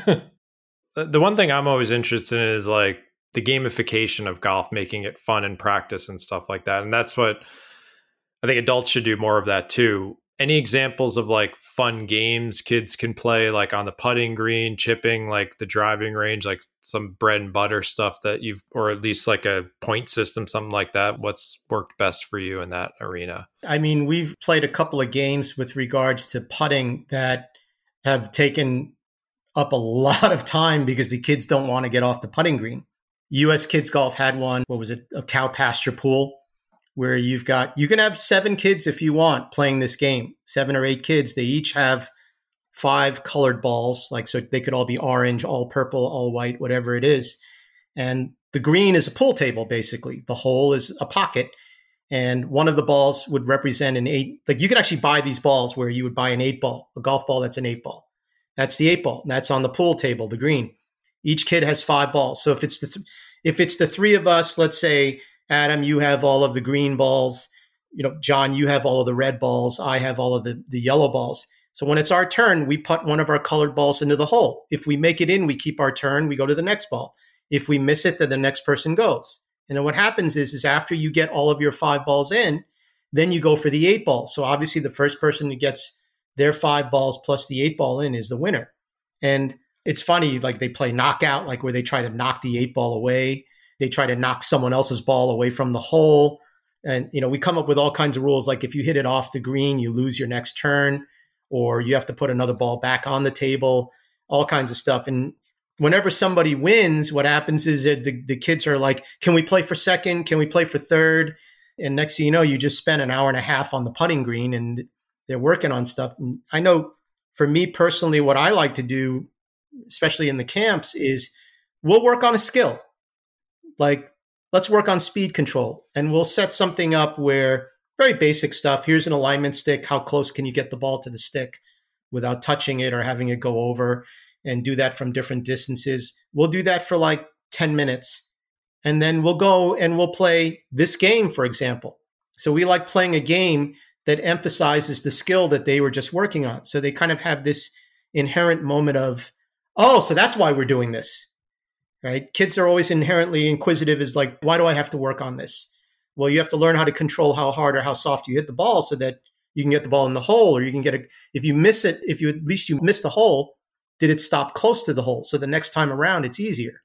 The one thing I'm always interested in is like the gamification of golf, making it fun and practice and stuff like that. And that's what I think adults should do more of that too. Any examples of like fun games kids can play, like on the putting green, chipping, like the driving range, like some bread and butter stuff that you've, or at least like a point system, something like that? What's worked best for you in that arena? I mean, we've played a couple of games with regards to putting that have taken up a lot of time because the kids don't want to get off the putting green. U S Kids Golf had one, what was it, a cow pasture pool, where you've got, you can have seven kids if you want playing this game, seven or eight kids. They each have five colored balls, like, so they could all be orange, all purple, all white, whatever it is. And the green is a pool table, basically. The hole is a pocket. And one of the balls would represent an eight. Like, you could actually buy these balls where you would buy an eight ball, a golf ball that's an eight ball. That's the eight ball. And that's on the pool table, the green. Each kid has five balls. So if it's the th- if it's the three of us, let's say, Adam, you have all of the green balls. You know, John, you have all of the red balls. I have all of the, the yellow balls. So when it's our turn, we put one of our colored balls into the hole. If we make it in, we keep our turn. We go to the next ball. If we miss it, then the next person goes. And then what happens is, is after you get all of your five balls in, then you go for the eight ball. So obviously the first person who gets their five balls plus the eight ball in is the winner. And it's funny, like they play knockout, like where they try to knock the eight ball away. They try to knock someone else's ball away from the hole. And, you know, we come up with all kinds of rules. Like if you hit it off the green, you lose your next turn, or you have to put another ball back on the table, all kinds of stuff. And whenever somebody wins, what happens is that the, the kids are like, can we play for second? Can we play for third? And next thing you know, you just spent an hour and a half on the putting green and they're working on stuff. And I know for me personally, what I like to do, especially in the camps, is we'll work on a skill. Like, let's work on speed control, and we'll set something up where very basic stuff. Here's an alignment stick. How close can you get the ball to the stick without touching it or having it go over, and do that from different distances. We'll do that for like ten minutes. And then we'll go and we'll play this game, for example. So we like playing a game that emphasizes the skill that they were just working on. So they kind of have this inherent moment of, oh, so that's why we're doing this. Right? Kids are always inherently inquisitive, is like, why do I have to work on this? Well, you have to learn how to control how hard or how soft you hit the ball so that you can get the ball in the hole, or you can get a, if you miss it, if you, at least you miss the hole, did it stop close to the hole? So the next time around, it's easier.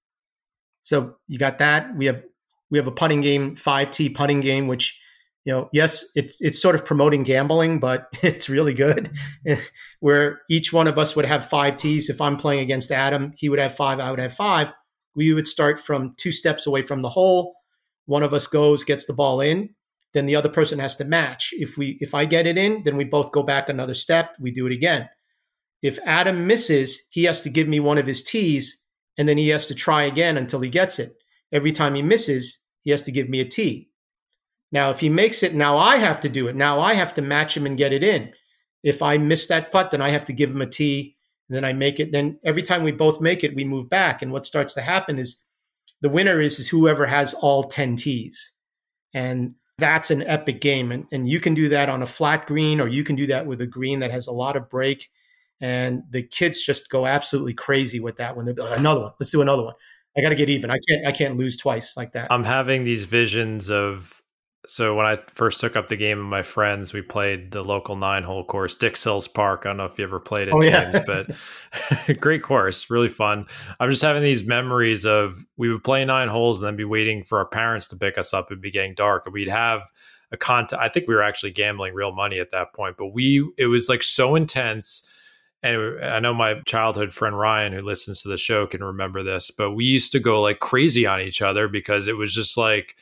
So you got that. We have, we have a putting game, five tee putting game, which, you know, yes, it's, it's sort of promoting gambling, but it's really good, where each one of us would have five tees. If I'm playing against Adam, he would have five, I would have five. We would start from two steps away from the hole. One of us goes, gets the ball in, then the other person has to match. If we, if I get it in, then we both go back another step. We do it again. If Adam misses, he has to give me one of his tees, and then he has to try again until he gets it. Every time he misses, he has to give me a tee. Now, if he makes it, now I have to do it. Now I have to match him and get it in. If I miss that putt, then I have to give him a tee, and then I make it. Then every time we both make it, we move back. And what starts to happen is the winner is, is whoever has all ten tees. And that's an epic game. And, and you can do that on a flat green, or you can do that with a green that has a lot of break. And the kids just go absolutely crazy with that when they're like, another one. Let's do another one. I got to get even. I can't, I can't lose twice like that. I'm having these visions of, so when I first took up the game with my friends, we played the local nine hole course, Dix Hills Park. I don't know if you ever played it, oh, yeah. James, but great course, really fun. I'm just having these memories of, we would play nine holes and then be waiting for our parents to pick us up. It'd be getting dark, and we'd have a contest. I think we were actually gambling real money at that point, but we, it was like so intense. And I know my childhood friend Ryan, who listens to the show, can remember this, but we used to go like crazy on each other because it was just like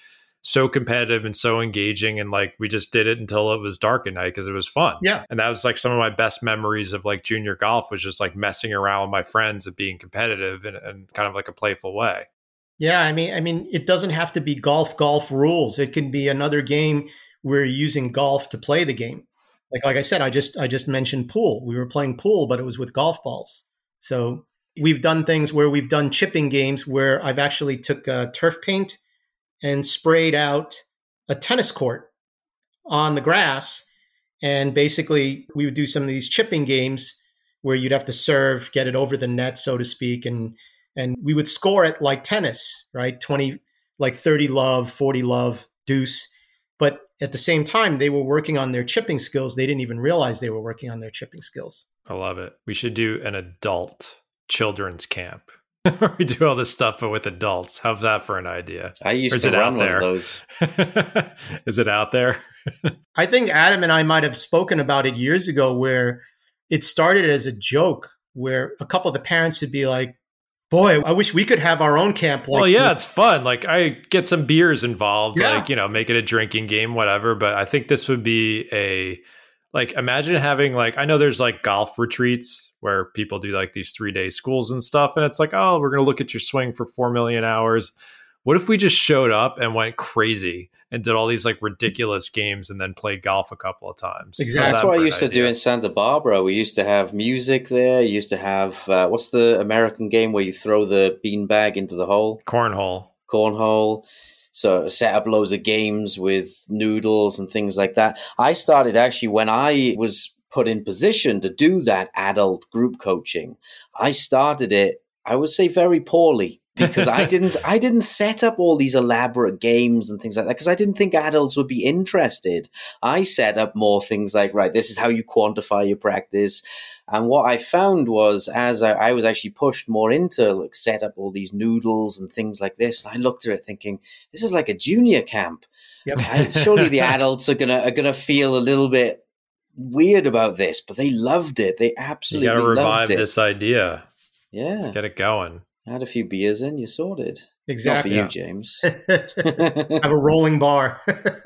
so competitive and so engaging. And like, we just did it until it was dark at night because it was fun. Yeah. And that was like some of my best memories of like junior golf was just like messing around with my friends and being competitive in, in kind of like a playful way. Yeah. I mean, I mean, it doesn't have to be golf, golf rules. It can be another game where you're using golf to play the game. Like, like I said, I just, I just mentioned pool. We were playing pool, but it was with golf balls. So we've done things where we've done chipping games where I've actually took uh, turf paint and sprayed out a tennis court on the grass. And basically we would do some of these chipping games where you'd have to serve, get it over the net, so to speak. And, and we would score it like tennis, right? twenty, like thirty love, forty love, deuce. But at the same time, they were working on their chipping skills. They didn't even realize they were working on their chipping skills. I love it. We should do an adult children's camp where we do all this stuff, but with adults. How's that for an idea? I used to run one of those. Is it out there? I think Adam and I might have spoken about it years ago where it started as a joke where a couple of the parents would be like, boy, I wish we could have our own camp. Like well, yeah, this. it's fun. Like I get some beers involved, Yeah. like, you know, make it a drinking game, whatever. But I think this would be a, like, imagine having like, I know there's like golf retreats where people do like these three day schools and stuff. And it's like, oh, we're going to look at your swing for four million hours. What if we just showed up and went crazy and did all these like ridiculous games and then played golf a couple of times? Exactly. That's what I used to do in Santa Barbara. We used to have music there. You used to have, uh, what's the American game where you throw the beanbag into the hole? Cornhole. Cornhole. So set up loads of games with noodles and things like that. I started actually when I was put in position to do that adult group coaching. I started it, I would say very poorly. because I didn't, I didn't set up all these elaborate games and things like that because I didn't think adults would be interested. I set up more things like, right, this is how you quantify your practice. And what I found was, as I, I was actually pushed more into like set up all these noodles and things like this, and I looked at it thinking, this is like a junior camp. Yep. I, surely the adults are gonna are gonna feel a little bit weird about this, but they loved it. They absolutely you got to revive loved it. this idea. Yeah, Let's get it going. Add a few beers in, you're sorted. Exactly. Not for you, James. Have a rolling bar.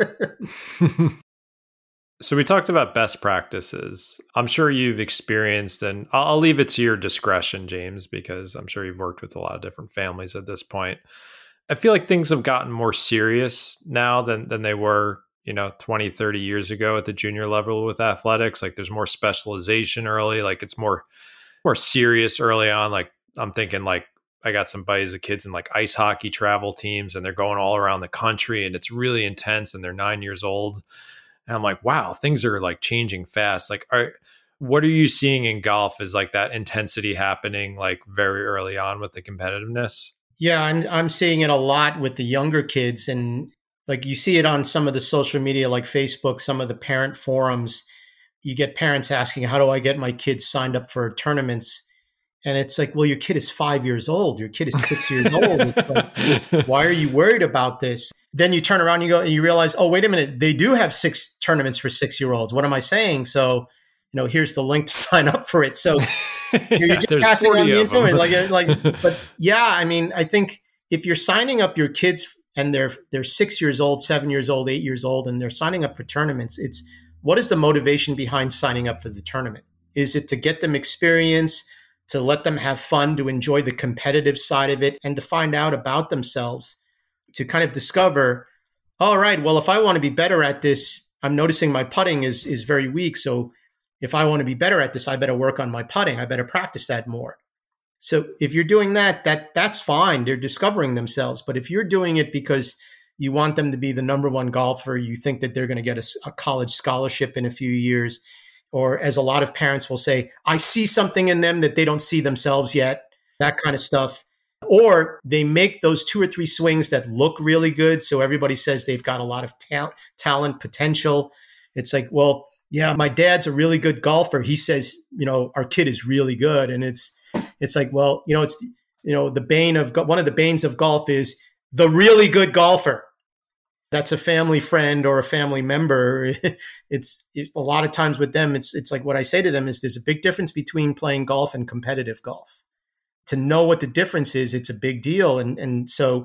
So we talked about best practices. I'm sure you've experienced, and I'll, I'll leave it to your discretion, James, because I'm sure you've worked with a lot of different families at this point. I feel like things have gotten more serious now than than they were, you know, twenty, thirty years ago at the junior level with athletics. Like there's more specialization early, like it's more more serious early on. Like I'm thinking like I got some buddies of kids in like ice hockey travel teams and they're going all around the country and it's really intense and they're nine years old. And I'm like, wow, things are like changing fast. Like, are, what are you seeing in golf? Is like that intensity happening like very early on with the competitiveness? Yeah, I'm I'm seeing it a lot with the younger kids, and like you see it on some of the social media like Facebook, some of the parent forums. You get parents asking, how do I get my kids signed up for tournaments? And it's like, well, your kid is five years old. Your kid is six years old. It's like, why are you worried about this? Then you turn around and you go and you realize, oh, wait a minute. They do have six tournaments for six-year-olds. What am I saying? So, you know, here's the link to sign up for it. So you're just passing on the information. Like, like, but yeah, I mean, I think if you're signing up your kids and they're they're six years old, seven years old, eight years old, and they're signing up for tournaments, it's what is the motivation behind signing up for the tournament? Is it to get them experience, to let them have fun, to enjoy the competitive side of it, and to find out about themselves, to kind of discover, all right, well, if I want to be better at this, I'm noticing my putting is is very weak. So if I want to be better at this, I better work on my putting. I better practice that more. So if you're doing that, that that's fine. They're discovering themselves. But if you're doing it because you want them to be the number one golfer, you think that they're going to get a, a college scholarship in a few years, or as a lot of parents will say, I see something in them that they don't see themselves yet, that kind of stuff. Or they make those two or three swings that look really good. So everybody says they've got a lot of ta- talent, potential. It's like, well, yeah, my dad's a really good golfer. He says, you know, our kid is really good. And it's, it's like, well, you know, it's, you know, the bane of, one of the banes of golf is the really good golfer. That's a family friend or a family member. It's it, a lot of times with them, it's it's like what I say to them is there's a big difference between playing golf and competitive golf. To know what the difference is, it's a big deal. And and so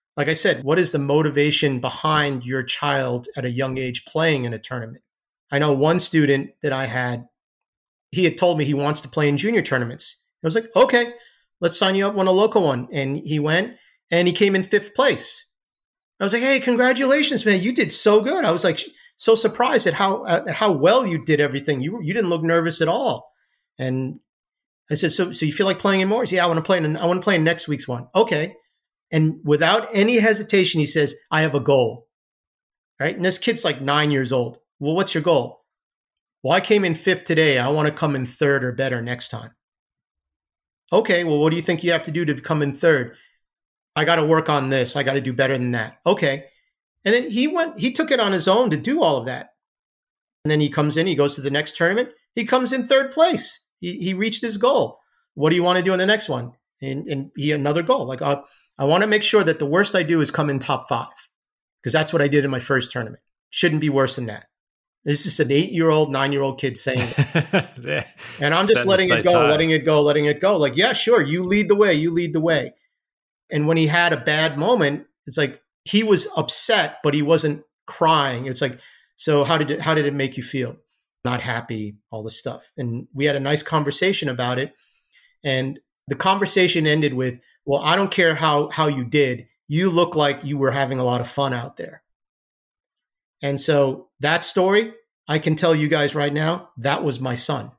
like I said, what is the motivation behind your child at a young age playing in a tournament? I know one student that I had, he had told me he wants to play in junior tournaments. I was like, okay, let's sign you up on a local one. And he went and he came in fifth place. I was like, hey, congratulations, man. You did so good. I was like so surprised at how at how well you did everything. You you didn't look nervous at all. And I said, so so you feel like playing in more? He said, yeah, I want to play in I want to play in next week's one. Okay. And without any hesitation, he says, I have a goal. Right? And this kid's like nine years old. Well, what's your goal? Well, I came in fifth today. I want to come in third or better next time. Okay, well, what do you think you have to do to come in third? I got to work on this. I got to do better than that. Okay. And then he went, he took it on his own to do all of that. And then he comes in, he goes to the next tournament. He comes in third place. He he reached his goal. What do you want to do in the next one? And, and he had another goal. Like, uh, I want to make sure that the worst I do is come in top five, because that's what I did in my first tournament. Shouldn't be worse than that. This is an eight-year-old, nine-year-old kid saying it. And I'm just letting it go, high. letting it go, letting it go. Like, yeah, sure, you lead the way, you lead the way. And when he had a bad moment, it's like he was upset, but he wasn't crying. It's like, so how did it, how did it make you feel? Not happy, all this stuff. And we had a nice conversation about it. And the conversation ended with, well, I don't care how, how you did. You look like you were having a lot of fun out there. And so that story, I can tell you guys right now, that was my son.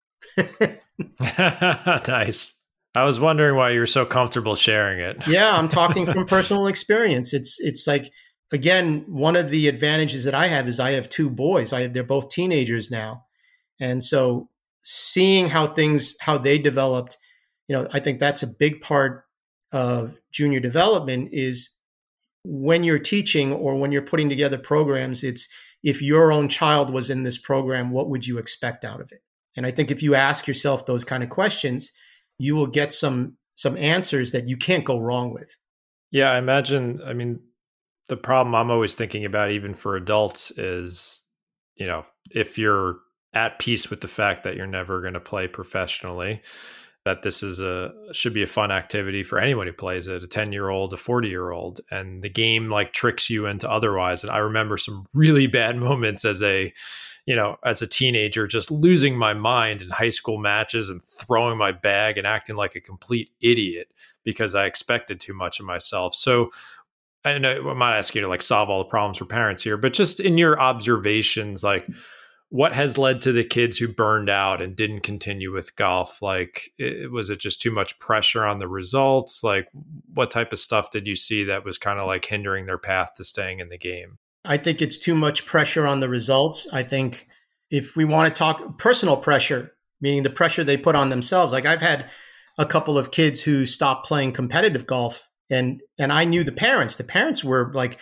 Nice. I was wondering why you were so comfortable sharing it. Yeah, I'm talking from personal experience. It's it's like, again, one of the advantages that I have is I have two boys. I have, they're both teenagers now. And so seeing how things, how they developed, you know, I think that's a big part of junior development is when you're teaching or when you're putting together programs, it's if your own child was in this program, what would you expect out of it? And I think if you ask yourself those kind of questions, you will get some some answers that you can't go wrong with. Yeah, I imagine, I mean, the problem I'm always thinking about, even for adults, is, you know, if you're at peace with the fact that you're never going to play professionally, that this is a should be a fun activity for anyone who plays it, a ten-year-old, a forty-year-old, and the game like tricks you into otherwise. And I remember some really bad moments as a, you know, as a teenager, just losing my mind in high school matches and throwing my bag and acting like a complete idiot because I expected too much of myself. So I know I'm not asking you to like solve all the problems for parents here, but just in your observations, like, what has led to the kids who burned out and didn't continue with golf? Like, it, was it just too much pressure on the results? Like, what type of stuff did you see that was kind of like hindering their path to staying in the game? I think it's too much pressure on the results. I think if we want to talk personal pressure, meaning the pressure they put on themselves, like I've had a couple of kids who stopped playing competitive golf, and and I knew the parents. The parents were like,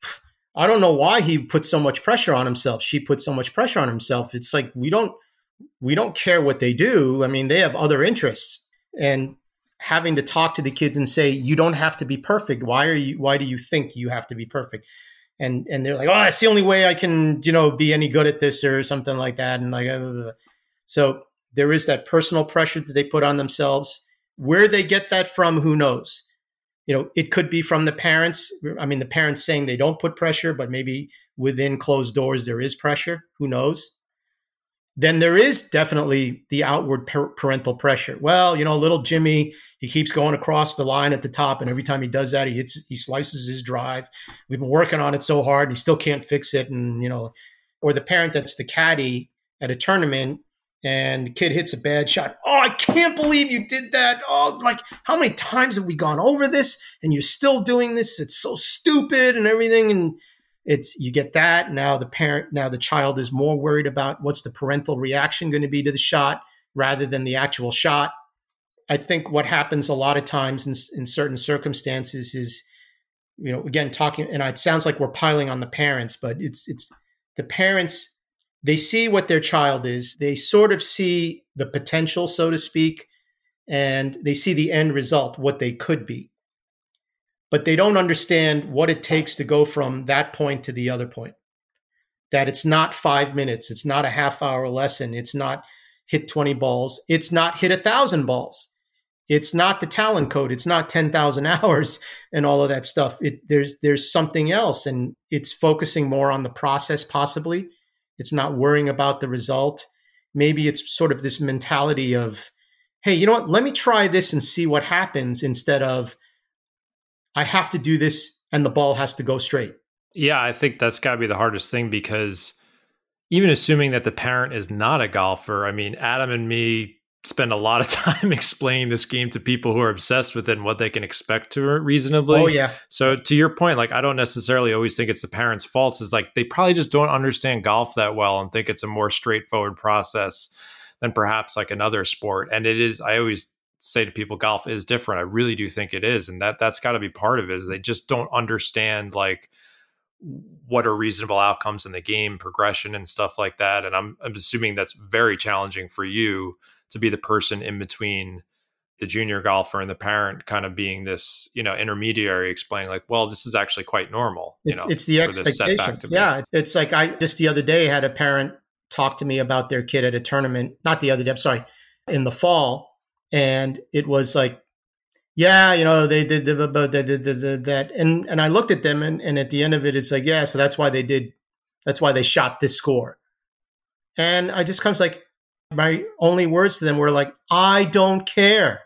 I don't know why he put so much pressure on himself. She put so much pressure on himself. It's like, we don't, we don't care what they do. I mean, they have other interests, and having to talk to the kids and say, you don't have to be perfect. Why are you, why do you think you have to be perfect? And, and they're like, oh, that's the only way I can, you know, be any good at this or something like that. And like, uh, so there is that personal pressure that they put on themselves. Where they get that from, who knows? You know, it could be from the parents. I mean, the parents saying they don't put pressure, but maybe within closed doors, there is pressure. Who knows? Then there is definitely the outward parental pressure. Well, you know, little Jimmy, he keeps going across the line at the top. And every time he does that, he hits, he slices his drive. We've been working on it so hard and he still can't fix it. And, you know, or the parent that's the caddy at a tournament, and the kid hits a bad shot. Oh, I can't believe you did that. Oh, like, how many times have we gone over this and you're still doing this? It's so stupid and everything. And it's, you get that. Now the parent, now the child is more worried about what's the parental reaction going to be to the shot rather than the actual shot. I think what happens a lot of times in, in certain circumstances is, you know, again, talking, and it sounds like we're piling on the parents, but it's, it's the parents. They see what their child is. They sort of see the potential, so to speak, and they see the end result, what they could be. But they don't understand what it takes to go from that point to the other point. That it's not five minutes. It's not a half hour lesson. It's not hit twenty balls. It's not hit a thousand balls. It's not the talent code. It's not ten thousand hours and all of that stuff. It, there's there's something else, and it's focusing more on the process possibly. It's not worrying about the result. Maybe it's sort of this mentality of, hey, you know what? Let me try this and see what happens instead of I have to do this and the ball has to go straight. Yeah, I think that's got to be the hardest thing, because even assuming that the parent is not a golfer, I mean, Adam and me spend a lot of time explaining this game to people who are obsessed with it and what they can expect to it reasonably. Oh, yeah. So to your point, like, I don't necessarily always think it's the parents' faults. It's like they probably just don't understand golf that well and think it's a more straightforward process than perhaps like another sport. And it is, I always say to people, golf is different. I really do think it is. And that that's got to be part of it, is they just don't understand like what are reasonable outcomes in the game, progression and stuff like that. And I'm I'm assuming that's very challenging for you to be the person in between the junior golfer and the parent, kind of being this, you know, intermediary, explaining like, well, this is actually quite normal. You It's, know, it's the expectations. Yeah. It's like I just the other day had a parent talk to me about their kid at a tournament, not the other day, I'm sorry, in the fall. And it was like, yeah, you know, they did the, the, the, the, the, that. And, and I looked at them and, and at the end of it, it's like, yeah, so that's why they did, that's why they shot this score. And I just comes like, my only words to them were like, I don't care.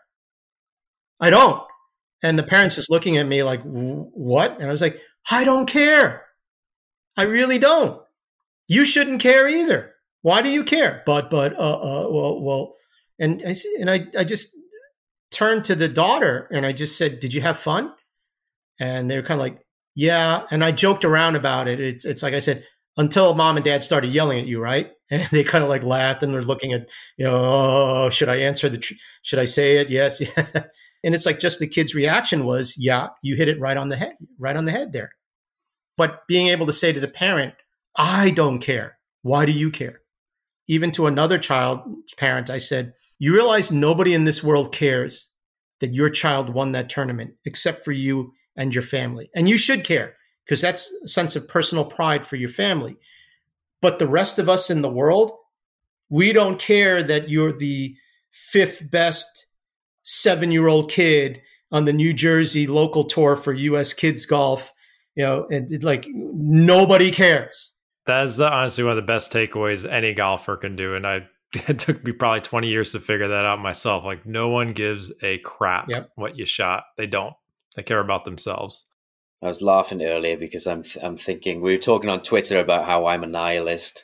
I don't. And the parents just looking at me like, what? And I was like, I don't care. I really don't. You shouldn't care either. Why do you care? But, but, uh, uh, well, well, and I, and I, I just turned to the daughter and I just said, did you have fun? And they were kind of like, yeah. And I joked around about it. It's, it's like I said, until mom and dad started yelling at you, right? And they kind of like laughed and they're looking at, you know, oh, should I answer the, tr- should I say it? Yes. Yeah. And it's like just the kid's reaction was, yeah, you hit it right on the head, right on the head there. But being able to say to the parent, I don't care. Why do you care? Even to another child parent, I said, you realize nobody in this world cares that your child won that tournament except for you and your family. And you should care, because that's a sense of personal pride for your family. But the rest of us in the world, we don't care that you're the fifth best seven-year-old kid on the New Jersey local tour for U S Kids Golf. You know, and it, like nobody cares. That's honestly one of the best takeaways any golfer can do. And I it took me probably twenty years to figure that out myself. Like, no one gives a crap Yep. what you shot. They don't. They care about themselves. I was laughing earlier because I'm I'm thinking, we were talking on Twitter about how I'm a nihilist.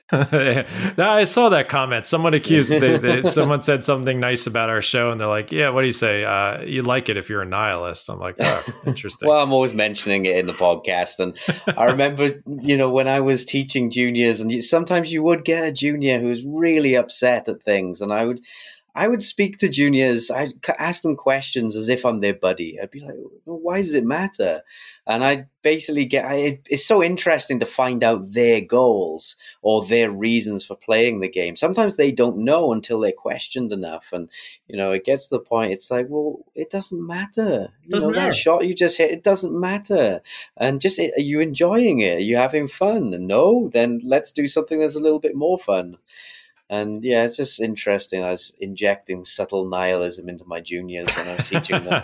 I saw that comment. Someone accused, they, they, someone said something nice about our show, and they're like, "Yeah, what do you say? Uh, you like it if you're a nihilist?" I'm like, "Oh, interesting." Well, I'm always mentioning it in the podcast, and I remember, you know, when I was teaching juniors, and you, sometimes you would get a junior who was really upset at things, and I would. I would speak to juniors. I'd ask them questions as if I'm their buddy. I'd be like, well, why does it matter? And I'd basically get, I, it's so interesting to find out their goals or their reasons for playing the game. Sometimes they don't know until they're questioned enough. And, you know, it gets to the point, it's like, well, it doesn't matter. It doesn't you know, matter. That shot you just hit, it doesn't matter. And just, are you enjoying it? Are you having fun? And no, then let's do something that's a little bit more fun. And yeah, it's just interesting. I was injecting subtle nihilism into my juniors when I was teaching them.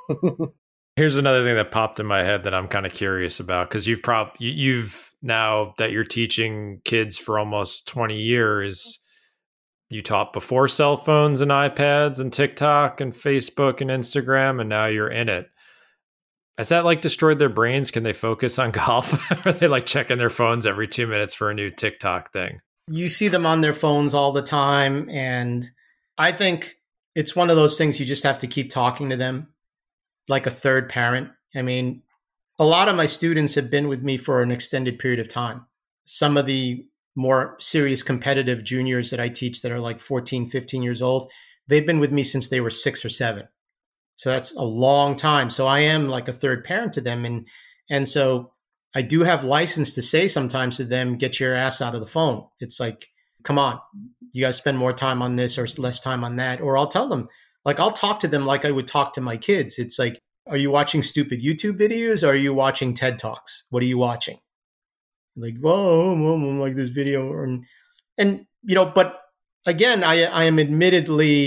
Here's another thing that popped in my head that I'm kind of curious about, because you've prob- you've now that you're teaching kids for almost twenty years, you taught before cell phones and iPads and TikTok and Facebook and Instagram, and now you're in it. Has that like destroyed their brains? Can they focus on golf? Are they like checking their phones every two minutes for a new TikTok thing? You see them on their phones all the time. And I think it's one of those things you just have to keep talking to them like a third parent. I mean, a lot of my students have been with me for an extended period of time. Some of the more serious competitive juniors that I teach that are like fourteen, fifteen years old, they've been with me since they were six or seven. So that's a long time. So I am like a third parent to them. And, and so I do have license to say sometimes to them, get your ass out of the phone. It's like, come on, you guys spend more time on this or less time on that. Or I'll tell them, like, I'll talk to them like I would talk to my kids. It's like, are you watching stupid YouTube videos or are you watching TED Talks? What are you watching? Like, whoa, whoa, whoa, like this video. And, and, you know, but again, I, I am admittedly,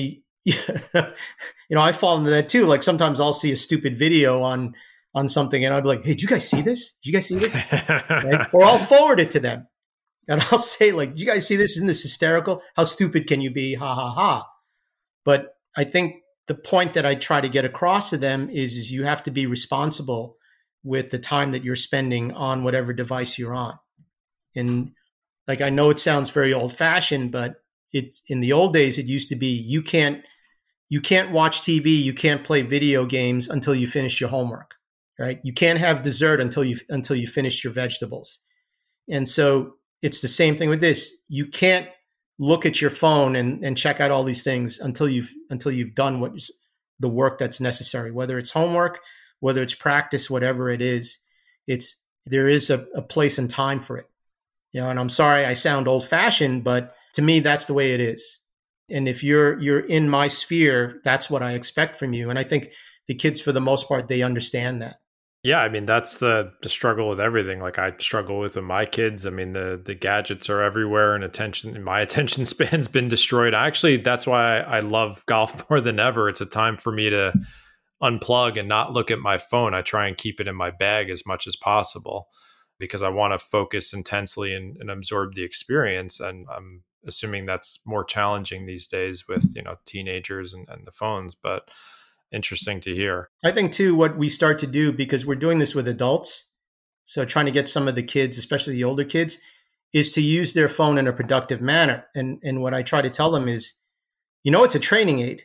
Yeah. You know, I fall into that too. Like sometimes I'll see a stupid video on on something and I'll be like, hey, did you guys see this? Did you guys see this? Right? Or I'll forward it to them. And I'll say, like, did you guys see this? Isn't this hysterical? How stupid can you be? Ha ha ha. But I think the point that I try to get across to them is, is you have to be responsible with the time that you're spending on whatever device you're on. And like, I know it sounds very old fashioned, but it's in the old days, it used to be, you can't, you can't watch T V. You can't play video games until you finish your homework, right? You can't have dessert until you, until you finish your vegetables. And so it's the same thing with this. You can't look at your phone and, and check out all these things until you've, until you've done what is the work that's necessary, whether it's homework, whether it's practice, whatever it is. It's, there is a, a place and time for it. You know, and I'm sorry I sound old fashioned, but to me, that's the way it is. And if you're, you're in my sphere, that's what I expect from you. And I think the kids, for the most part, they understand that. Yeah, I mean, that's the, the struggle with everything. Like I struggle with my kids. I mean, the the gadgets are everywhere and attention, my attention span's been destroyed. Actually, that's why I, I love golf more than ever. It's a time for me to unplug and not look at my phone. I try and keep it in my bag as much as possible because I want to focus intensely and, and absorb the experience. And I'm assuming that's more challenging these days with, you know, teenagers and, and the phones, but interesting to hear. I think too, what we start to do, because we're doing this with adults, so trying to get some of the kids, especially the older kids, is to use their phone in a productive manner. And, and what I try to tell them is, you know, it's a training aid.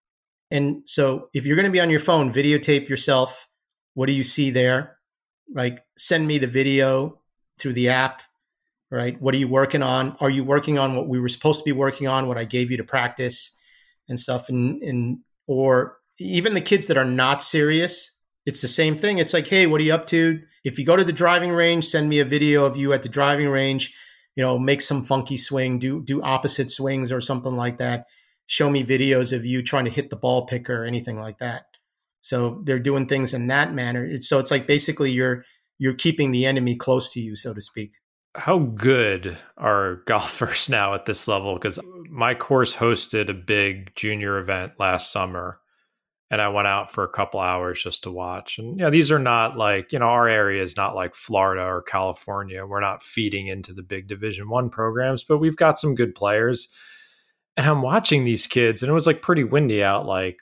And so if you're going to be on your phone, videotape yourself. What do you see there? Like, send me the video through the app, right? What are you working on? Are you working on what we were supposed to be working on, what I gave you to practice and stuff? And, and, or even the kids that are not serious, it's the same thing. It's like, hey, what are you up to? If you go to the driving range, send me a video of you at the driving range, you know, make some funky swing, do, do opposite swings or something like that. Show me videos of you trying to hit the ball picker or anything like that. So they're doing things in that manner. It's, so it's like basically you're, you're keeping the enemy close to you, so to speak. How good are golfers now at this level? Because my course hosted a big junior event last summer. And I went out for a couple hours just to watch. And, you know, these are not like, you know, our area is not like Florida or California. We're not feeding into the big Division One programs, but we've got some good players. And I'm watching these kids, and it was like pretty windy out, like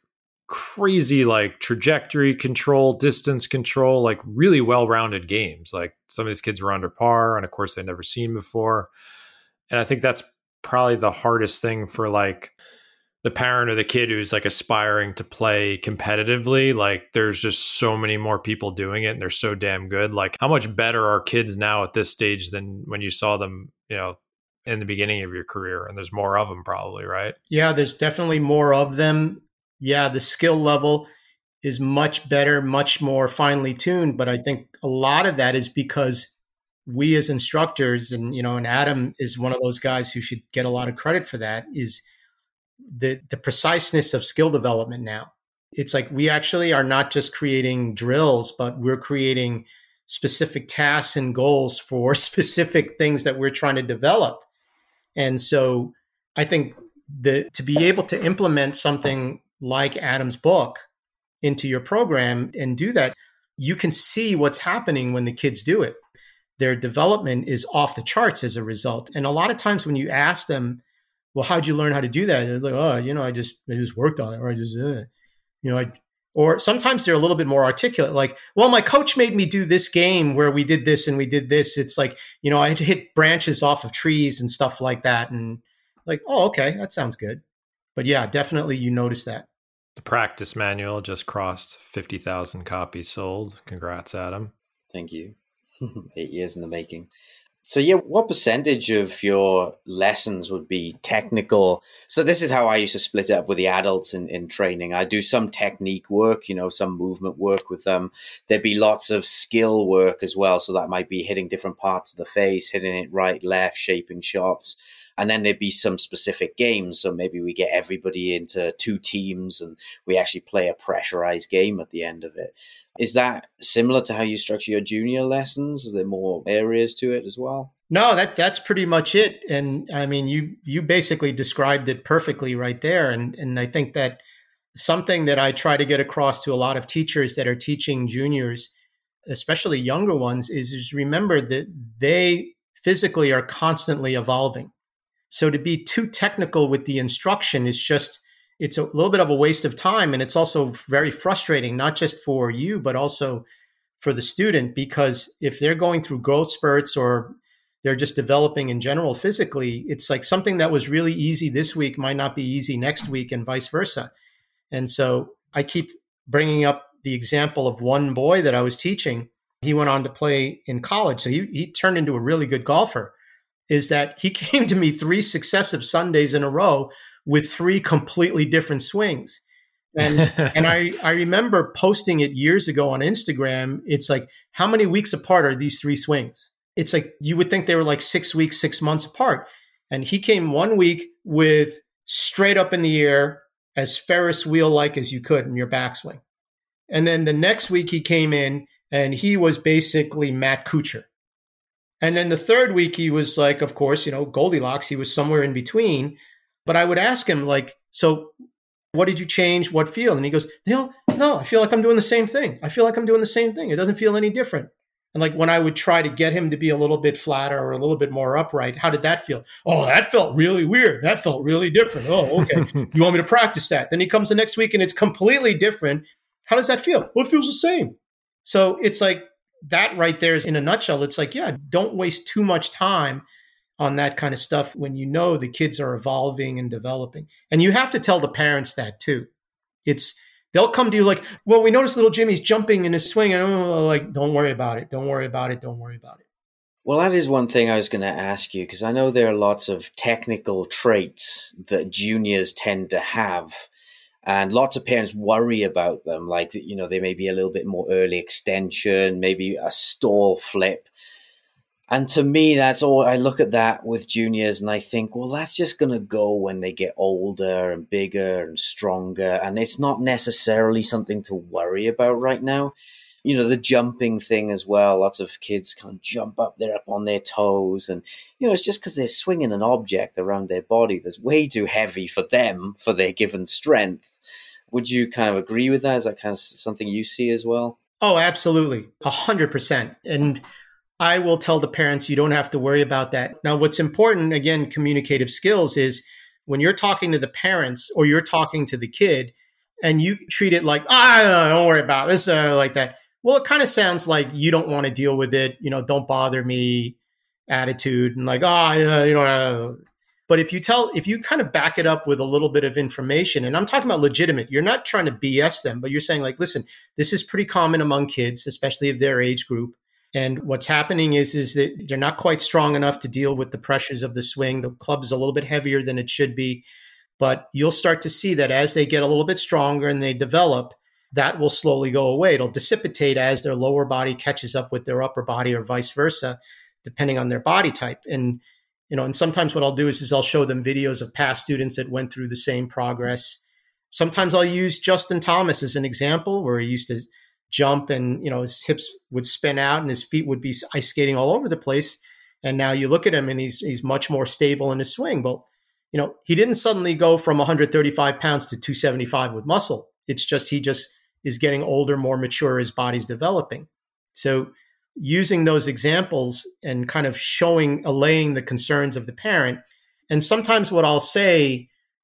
crazy, like trajectory control, distance control, like really well-rounded games. Like some of these kids were under par, and of course they'd never seen before. And I think that's probably the hardest thing for like the parent or the kid who's like aspiring to play competitively. Like there's just so many more people doing it and they're so damn good. Like how much better are kids now at this stage than when you saw them, you know, in the beginning of your career? And there's more of them probably, right? Yeah, there's definitely more of them. Yeah, the skill level is much better, much more finely tuned. But I think a lot of that is because we as instructors, and, you know, and Adam is one of those guys who should get a lot of credit for that, is the the preciseness of skill development now. It's like we actually are not just creating drills, but we're creating specific tasks and goals for specific things that we're trying to develop. And so I think the to be able to implement something like Adam's book into your program and do that, you can see what's happening when the kids do it. Their development is off the charts as a result. And a lot of times when you ask them, well, how'd you learn how to do that? They're like, oh, you know, I just, I just worked on it, or I just, uh, you know, I, or sometimes they're a little bit more articulate. Like, well, my coach made me do this game where we did this and we did this. It's like, you know, I had to hit branches off of trees and stuff like that. And like, oh, okay, that sounds good. But yeah, definitely you notice that. The practice manual just crossed fifty thousand copies sold. Congrats, Adam. Thank you. Eight years in the making. So yeah, what percentage of your lessons would be technical? So this is how I used to split it up with the adults in, in training. I do some technique work, you know, some movement work with them. There'd be lots of skill work as well. So that might be hitting different parts of the face, hitting it right, left, shaping shots. And then there'd be some specific games. So maybe we get everybody into two teams and we actually play a pressurized game at the end of it. Is that similar to how you structure your junior lessons? Are there more areas to it as well? No, that that's pretty much it. And I mean, you you basically described it perfectly right there. And and I think that something that I try to get across to a lot of teachers that are teaching juniors, especially younger ones, is, is remember that they physically are constantly evolving. So to be too technical with the instruction is just, it's a little bit of a waste of time. And it's also very frustrating, not just for you, but also for the student, because if they're going through growth spurts or they're just developing in general physically, it's like something that was really easy this week might not be easy next week and vice versa. And so I keep bringing up the example of one boy that I was teaching. He went on to play in college. So he, he turned into a really good golfer, is that he came to me three successive Sundays in a row with three completely different swings. And and I, I remember posting it years ago on Instagram. It's like, how many weeks apart are these three swings? It's like, you would think they were like six weeks, six months apart. And he came one week with straight up in the air, as Ferris wheel-like as you could in your backswing. And then the next week he came in and he was basically Matt Kuchar. And then the third week he was like, of course, you know, Goldilocks, he was somewhere in between. But I would ask him like, so what did you change? What field? And he goes, no, no, I feel like I'm doing the same thing. I feel like I'm doing the same thing. It doesn't feel any different. And like when I would try to get him to be a little bit flatter or a little bit more upright, how did that feel? Oh, that felt really weird. That felt really different. Oh, okay. You want me to practice that? Then he comes the next week and it's completely different. How does that feel? Well, it feels the same. So it's like that right there is in a nutshell. It's like, yeah, don't waste too much time on that kind of stuff when you know the kids are evolving and developing. And you have to tell the parents that too. It's, they'll come to you like, well, we noticed little Jimmy's jumping in his swing. And I'm like, don't worry about it. Don't worry about it. Don't worry about it. Well, that is one thing I was going to ask you, because I know there are lots of technical traits that juniors tend to have. And lots of parents worry about them, like, you know, they may be a little bit more early extension, maybe a stall flip. And to me, that's all. I look at that with juniors and I think, well, that's just going to go when they get older and bigger and stronger. And it's not necessarily something to worry about right now. You know, the jumping thing as well. Lots of kids kind of jump up, they're up on their toes. And, you know, it's just because they're swinging an object around their body that's way too heavy for them, for their given strength. Would you kind of agree with that? Is that kind of something you see as well? Oh, absolutely. A hundred percent. And I will tell the parents, you don't have to worry about that. Now, what's important, again, communicative skills is when you're talking to the parents or you're talking to the kid and you treat it like, ah, don't worry about it. It's uh, like that. Well, it kind of sounds like you don't want to deal with it. You know, don't bother me attitude and like, oh, you know, you know. But if you tell, if you kind of back it up with a little bit of information, and I'm talking about legitimate, you're not trying to B S them, but you're saying like, listen, this is pretty common among kids, especially of their age group. And what's happening is, is that they're not quite strong enough to deal with the pressures of the swing. The club is a little bit heavier than it should be, but you'll start to see that as they get a little bit stronger and they develop, that will slowly go away. It'll dissipate as their lower body catches up with their upper body or vice versa, depending on their body type. And, you know, and sometimes what I'll do is, is I'll show them videos of past students that went through the same progress. Sometimes I'll use Justin Thomas as an example where he used to jump and, you know, his hips would spin out and his feet would be ice skating all over the place. And now you look at him and he's he's much more stable in his swing. But, you know, he didn't suddenly go from one hundred thirty-five pounds to two seventy-five with muscle. It's just, he just is getting older, more mature, his body's developing. So using those examples and kind of showing, allaying the concerns of the parent. And sometimes what I'll say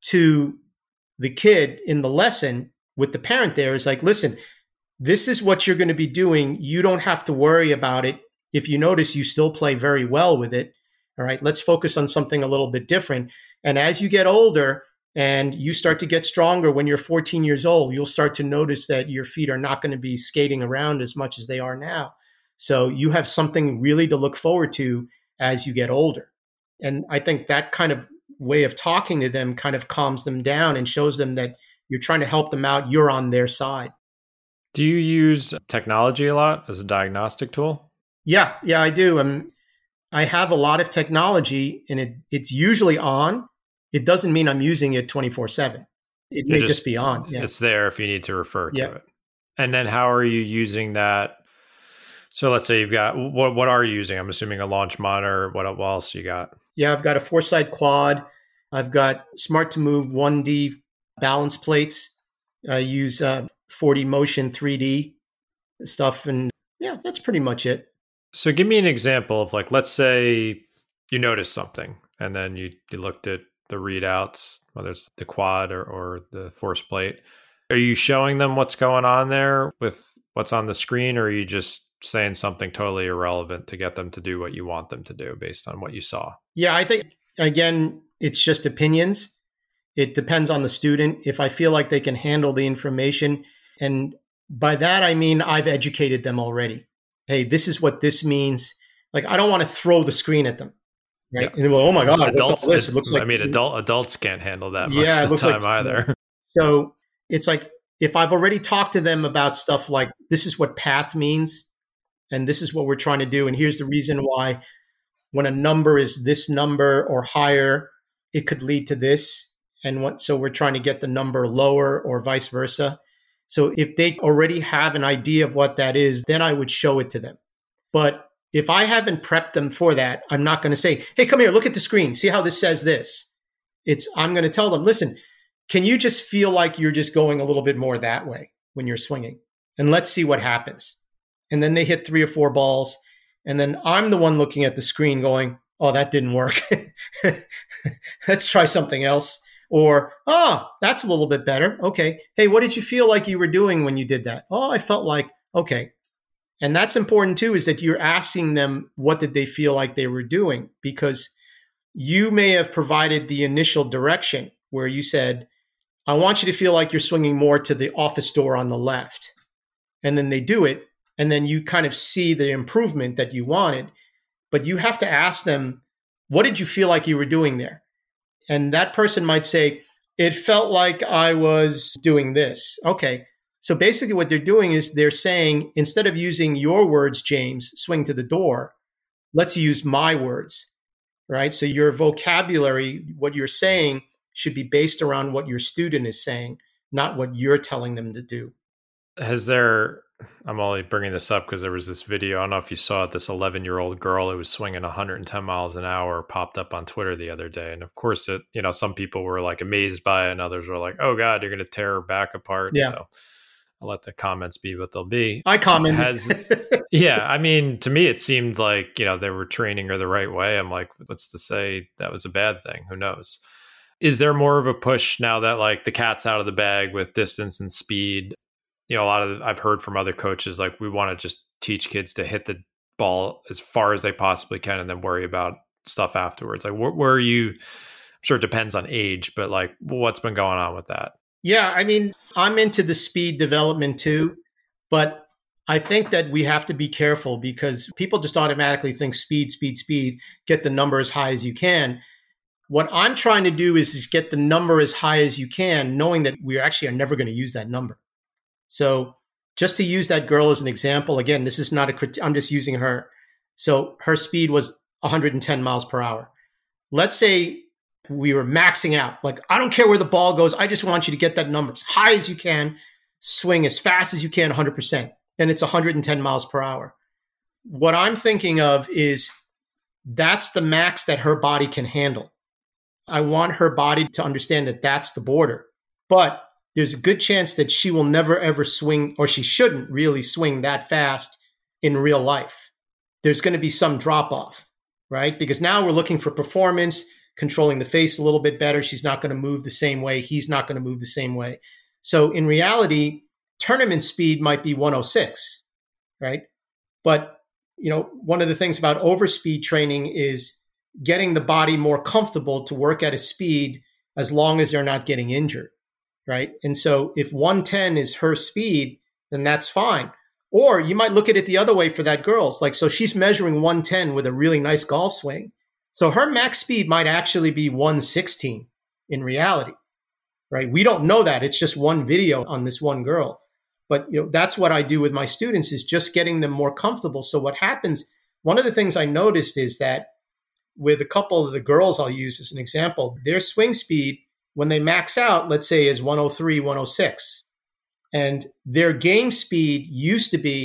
to the kid in the lesson with the parent there is like, listen, this is what you're going to be doing. You don't have to worry about it. If you notice, you still play very well with it. All right, let's focus on something a little bit different. And as you get older and you start to get stronger, when you're fourteen years old, you'll start to notice that your feet are not going to be skating around as much as they are now. So you have something really to look forward to as you get older. And I think that kind of way of talking to them kind of calms them down and shows them that you're trying to help them out. You're on their side. Do you use technology a lot as a diagnostic tool? Yeah, yeah, I do. Um, I have a lot of technology and it, it's usually on. It doesn't mean I'm using it twenty-four seven. It may just, just be on. Yeah. It's there if you need to refer to yeah. it. And then how are you using that? So let's say you've got, what what are you using? I'm assuming a launch monitor. What, what else you got? Yeah, I've got a Foresight quad. I've got Smart to Move one D balance plates. I use uh, four D Motion three D stuff. And yeah, that's pretty much it. So give me an example of, like, let's say you noticed something and then you, you looked at the readouts, whether it's the quad or, or the force plate. Are you showing them what's going on there with what's on the screen, or are you just saying something totally irrelevant to get them to do what you want them to do based on what you saw? Yeah, I think, again, it's just opinions. It depends on the student. If I feel like they can handle the information, and by that, I mean, I've educated them already. Hey, this is what this means. Like, I don't want to throw the screen at them. Right. Yeah. And go, oh my God, adults, what's all this? It looks like, I mean, adult adults can't handle that much yeah, of the time like, either. So it's like, if I've already talked to them about stuff like, this is what path means, and this is what we're trying to do, and here's the reason why when a number is this number or higher, it could lead to this. And what, so we're trying to get the number lower or vice versa. So if they already have an idea of what that is, then I would show it to them. But if I haven't prepped them for that, I'm not going to say, hey, come here, look at the screen. See how this says this. It's, I'm going to tell them, listen, can you just feel like you're just going a little bit more that way when you're swinging? And let's see what happens. And then they hit three or four balls. And then I'm the one looking at the screen going, oh, that didn't work. Let's try something else. Or, oh, that's a little bit better. Okay. Hey, what did you feel like you were doing when you did that? Oh, I felt like, okay. And that's important too, is that you're asking them, what did they feel like they were doing? Because you may have provided the initial direction where you said, I want you to feel like you're swinging more to the office door on the left. And then they do it. And then you kind of see the improvement that you wanted. But you have to ask them, what did you feel like you were doing there? And that person might say, it felt like I was doing this. Okay. So basically what they're doing is they're saying, instead of using your words, James, swing to the door, let's use my words, right? So your vocabulary, what you're saying, should be based around what your student is saying, not what you're telling them to do. Has there, I'm only bringing this up because there was this video, I don't know if you saw it, this eleven-year-old girl who was swinging one hundred ten miles an hour popped up on Twitter the other day. And of course, it, you know, some people were like amazed by it and others were like, oh God, you're going to tear her back apart. Yeah. So I'll let the comments be what they'll be. I commented. Has, yeah, I mean, to me, it seemed like, you know, they were training her the right way. I'm like, what's to say that was a bad thing? Who knows? Is there more of a push now that, like, the cat's out of the bag with distance and speed? You know, a lot of, I've heard from other coaches, like, we want to just teach kids to hit the ball as far as they possibly can and then worry about stuff afterwards. Like, where, where are you? I'm sure it depends on age, but like, what's been going on with that? Yeah, I mean, I'm into the speed development too, but I think that we have to be careful because people just automatically think speed, speed, speed, get the number as high as you can. What I'm trying to do is, is get the number as high as you can, knowing that we actually are never going to use that number. So just to use that girl as an example, again, this is not a crit- I'm just using her. So her speed was one hundred ten miles per hour. Let's say we were maxing out. Like, I don't care where the ball goes. I just want you to get that number as high as you can, swing as fast as you can, one hundred percent. And it's one hundred ten miles per hour. What I'm thinking of is that's the max that her body can handle. I want her body to understand that that's the border. But there's a good chance that she will never, ever swing, or she shouldn't really swing that fast in real life. There's going to be some drop off, right? Because now we're looking for performance, controlling the face a little bit better. She's not going to move the same way. He's not going to move the same way. So in reality, tournament speed might be one oh six, right? But, you know, one of the things about overspeed training is getting the body more comfortable to work at a speed as long as they're not getting injured, right? And so if one ten is her speed, then that's fine. Or you might look at it the other way for that girl's. Like, so she's measuring one ten with a really nice golf swing. So her max speed might actually be one sixteen in reality, right? We don't know that. It's just one video on this one girl. But, you know, that's what I do with my students, is just getting them more comfortable. So what happens, one of the things I noticed is that with a couple of the girls I'll use as an example, their swing speed, when they max out, let's say, is one oh three, one oh six. And their game speed used to be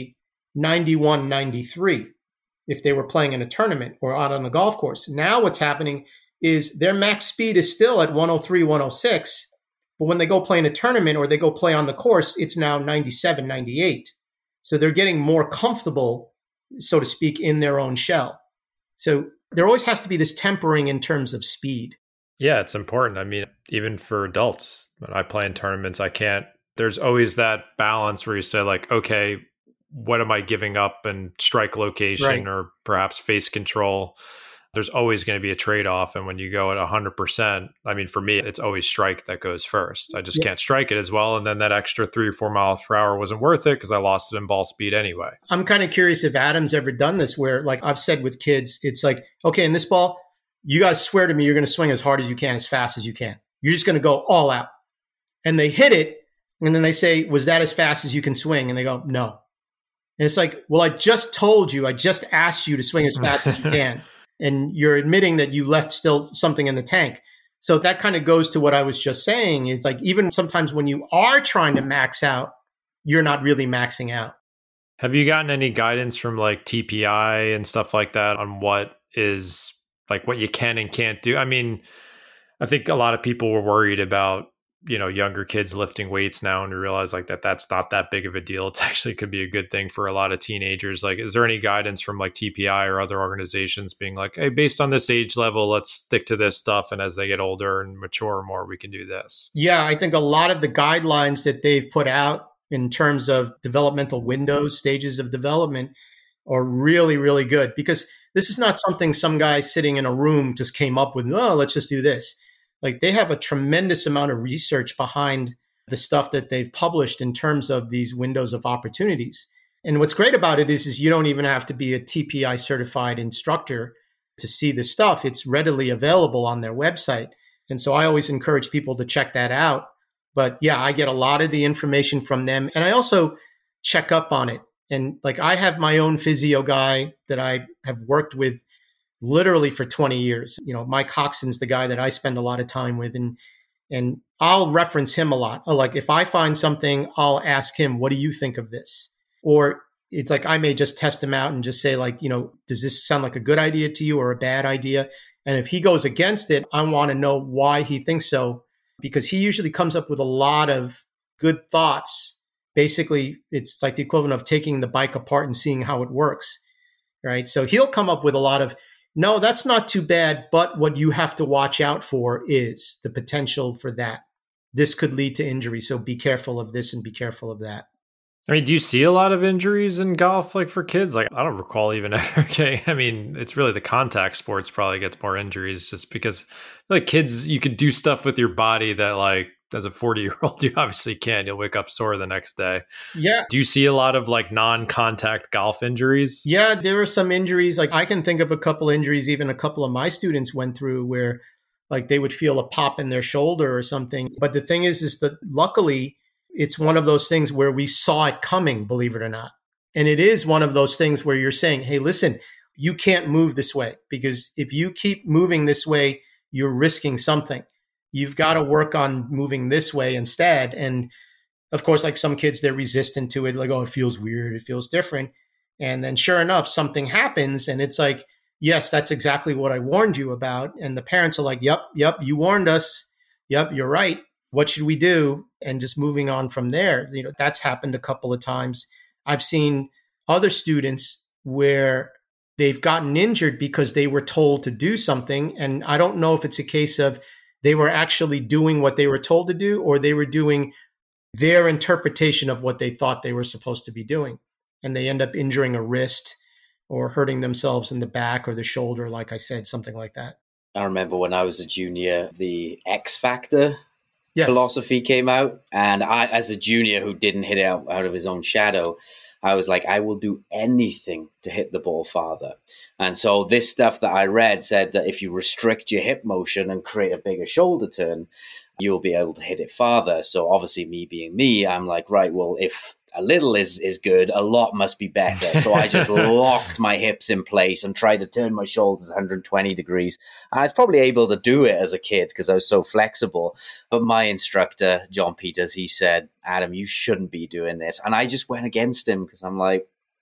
ninety-one, ninety-three if they were playing in a tournament or out on the golf course. Now what's happening is their max speed is still at one oh three, one oh six, but when they go play in a tournament or they go play on the course, it's now ninety-seven, ninety-eight. So they're getting more comfortable, so to speak, in their own shell. So there always has to be this tempering in terms of speed. Yeah, it's important. I mean, even for adults, when I play in tournaments, I can't, there's always that balance where you say like, okay, what am I giving up in strike location Right. or perhaps face control? There's always going to be a trade-off. And when you go at one hundred percent, I mean, for me, it's always strike that goes first. I just Yeah. can't strike it as well. And then that extra three or four miles per hour wasn't worth it because I lost it in ball speed anyway. I'm kind of curious if Adam's ever done this where, like I've said with kids, it's like, okay, in this ball, you guys swear to me you're going to swing as hard as you can, as fast as you can. You're just going to go all out. And they hit it. And then they say, was that as fast as you can swing? And they go, no. And it's like, well, I just told you, I just asked you to swing as fast as you can. And you're admitting that you left still something in the tank. So that kind of goes to what I was just saying. It's like, even sometimes when you are trying to max out, you're not really maxing out. Have you gotten any guidance from like T P I and stuff like that on what is like what you can and can't do? I mean, I think a lot of people were worried about, you know, younger kids lifting weights now, and we realize like that that's not that big of a deal. It's actually could be a good thing for a lot of teenagers. Like, is there any guidance from like T P I or other organizations being like, hey, based on this age level, let's stick to this stuff, and as they get older and mature more, we can do this? Yeah, I think a lot of the guidelines that they've put out in terms of developmental windows, stages of development, are really, really good, because this is not something some guy sitting in a room just came up with, oh, let's just do this. Like, they have a tremendous amount of research behind the stuff that they've published in terms of these windows of opportunities. And what's great about it is, is you don't even have to be a T P I certified instructor to see this stuff. It's readily available on their website. And so I always encourage people to check that out. But yeah, I get a lot of the information from them. And I also check up on it. And like, I have my own physio guy that I have worked with literally for twenty years. You know, Mike Coxon's the guy that I spend a lot of time with, and and I'll reference him a lot. Like, if I find something, I'll ask him, what do you think of this? Or it's like, I may just test him out and just say, like, you know, does this sound like a good idea to you or a bad idea? And if he goes against it, I want to know why he thinks so, because he usually comes up with a lot of good thoughts. Basically, it's like the equivalent of taking the bike apart and seeing how it works, right? So he'll come up with a lot of, no, that's not too bad, but what you have to watch out for is the potential for that. This could lead to injury, so be careful of this and be careful of that. I mean, do you see a lot of injuries in golf, like for kids? Like, I don't recall even ever getting, I mean, it's really the contact sports probably gets more injuries, just because like kids, you could do stuff with your body that like, as a forty year old, you obviously can't. You'll wake up sore the next day. Yeah. Do you see a lot of like non-contact golf injuries? Yeah, there are some injuries. Like, I can think of a couple injuries, even a couple of my students went through, where like they would feel a pop in their shoulder or something. But the thing is, is that luckily it's one of those things where we saw it coming, believe it or not. And it is one of those things where you're saying, hey, listen, you can't move this way, because if you keep moving this way, you're risking something. You've got to work on moving this way instead. And of course, like some kids, they're resistant to it. Like, oh, it feels weird. It feels different. And then sure enough, something happens. And it's like, yes, that's exactly what I warned you about. And the parents are like, yep, yep, you warned us. Yep, you're right. What should we do? And just moving on from there. You know, that's happened a couple of times. I've seen other students where they've gotten injured because they were told to do something. And I don't know if it's a case of they were actually doing what they were told to do, or they were doing their interpretation of what they thought they were supposed to be doing. And they end up injuring a wrist or hurting themselves in the back or the shoulder, like I said, something like that. I remember when I was a junior, the X Factor yes. philosophy came out. And I, as a junior who didn't hit it out, out of his own shadow, I was like, I will do anything to hit the ball farther. And so this stuff that I read said that if you restrict your hip motion and create a bigger shoulder turn, you'll be able to hit it farther. So obviously, me being me, I'm like, right, well, if a little is, is good, a lot must be better. So I just locked my hips in place and tried to turn my shoulders one hundred twenty degrees. I was probably able to do it as a kid because I was so flexible. But my instructor, John Peters, he said, Adam, you shouldn't be doing this. And I just went against him because I'm like,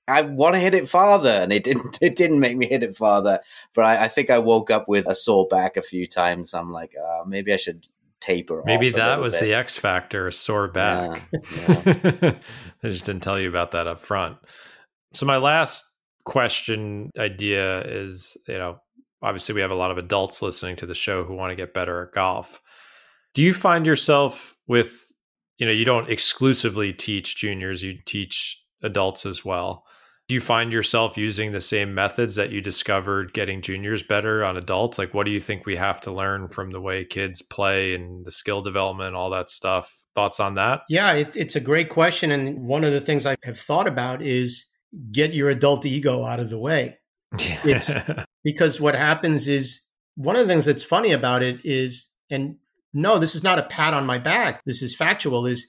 I want to hit it farther, and it didn't. It didn't make me hit it farther. But I, I think I woke up with a sore back a few times. I'm like, uh, maybe I should taper. Maybe off that was bit. the X factor, a sore back. Yeah, yeah. I just didn't tell you about that up front. So my last question idea is, you know, obviously we have a lot of adults listening to the show who want to get better at golf. Do you find yourself with, you know, you don't exclusively teach juniors, you teach adults as well. Do you find yourself using the same methods that you discovered getting juniors better on adults? Like, what do you think we have to learn from the way kids play and the skill development, all that stuff? Thoughts on that? Yeah, it, it's a great question. And one of the things I have thought about is get your adult ego out of the way. It's because what happens is, one of the things that's funny about it is, and no, this is not a pat on my back, this is factual, is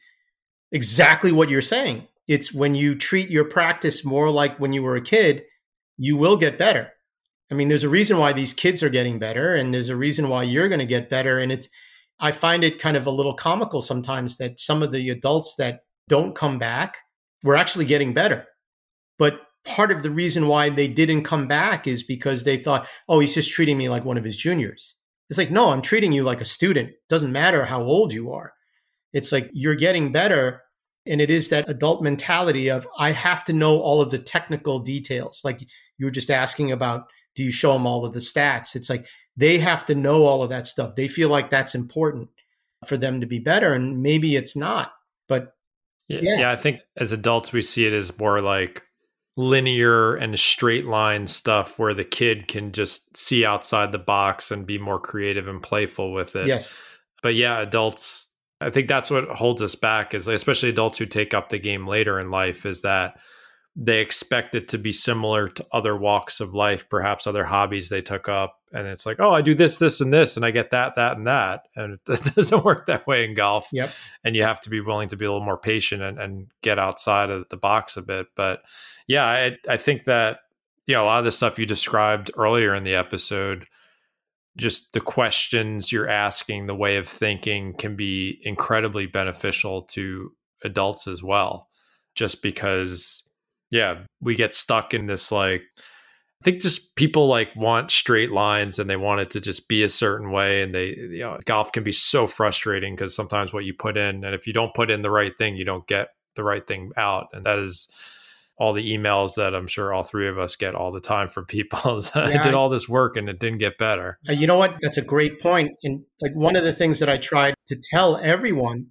exactly what you're saying. It's when you treat your practice more like when you were a kid, you will get better. I mean, there's a reason why these kids are getting better, and there's a reason why you're going to get better. And it's, I find it kind of a little comical sometimes that some of the adults that don't come back were actually getting better. But part of the reason why they didn't come back is because they thought, oh, he's just treating me like one of his juniors. It's like, no, I'm treating you like a student. Doesn't matter how old you are. It's like you're getting better. And it is that adult mentality of, I have to know all of the technical details. Like you were just asking about, do you show them all of the stats? It's like they have to know all of that stuff. They feel like that's important for them to be better. And maybe it's not. But yeah, yeah, yeah I think as adults, we see it as more like linear and straight line stuff where the kid can just see outside the box and be more creative and playful with it. Yes. But yeah, adults, I think that's what holds us back, is especially adults who take up the game later in life, is that they expect it to be similar to other walks of life, perhaps other hobbies they took up. And it's like, oh, I do this, this, and this, and I get that, that, and that. And it doesn't work that way in golf. Yep. And you have to be willing to be a little more patient and, and get outside of the box a bit. But yeah, I, I think that, you know, a lot of the stuff you described earlier in the episode, just the questions you're asking, the way of thinking can be incredibly beneficial to adults as well. Just because, yeah, we get stuck in this, like, I think just people like want straight lines and they want it to just be a certain way. And they, you know, golf can be so frustrating because sometimes what you put in, and if you don't put in the right thing, you don't get the right thing out. And that is all the emails that I'm sure all three of us get all the time from people. Yeah, I did all this work and it didn't get better. You know what? That's a great point. And like one of the things that I tried to tell everyone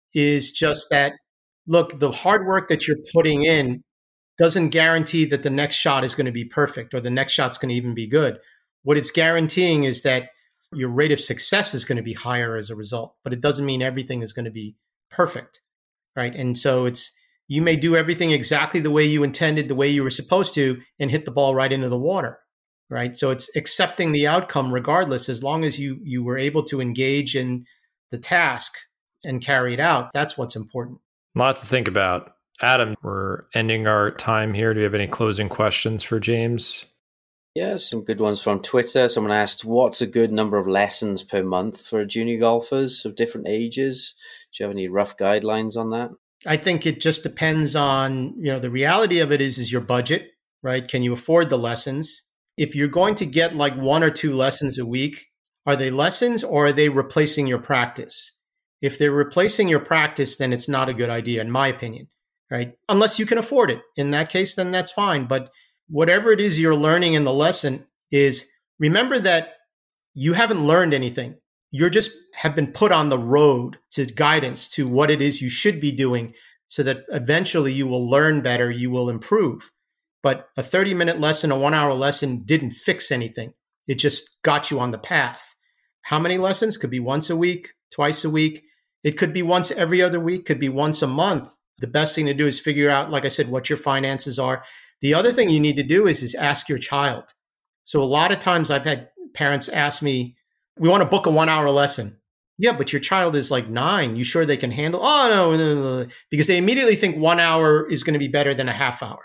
is just that, look, the hard work that you're putting in doesn't guarantee that the next shot is going to be perfect or the next shot's going to even be good. What it's guaranteeing is that your rate of success is going to be higher as a result, but it doesn't mean everything is going to be perfect, right? And so it's, you may do everything exactly the way you intended, the way you were supposed to, and hit the ball right into the water, right? So it's accepting the outcome regardless, as long as you you were able to engage in the task and carry it out. That's what's important. A lot to think about. Adam, we're ending our time here. Do you have any closing questions for James? Yeah, some good ones from Twitter. Someone asked, what's a good number of lessons per month for junior golfers of different ages? Do you have any rough guidelines on that? I think it just depends on, you know, the reality of it is, is your budget, right? Can you afford the lessons? If you're going to get like one or two lessons a week, are they lessons or are they replacing your practice? If they're replacing your practice, then it's not a good idea, in my opinion, right? Unless you can afford it. In that case, then that's fine. But whatever it is you're learning in the lesson is, remember that you haven't learned anything. You're just have been put on the road to guidance to what it is you should be doing so that eventually you will learn better, you will improve. But a thirty minute lesson, a one hour lesson didn't fix anything. It just got you on the path. How many lessons? Could be once a week, twice a week. It could be once every other week, could be once a month. The best thing to do is figure out, like I said, what your finances are. The other thing you need to do is, is ask your child. So a lot of times I've had parents ask me, we want to book a one hour lesson. Yeah, but your child is like nine. You sure they can handle? Oh, no, no, no, no. Because they immediately think one hour is going to be better than a half hour.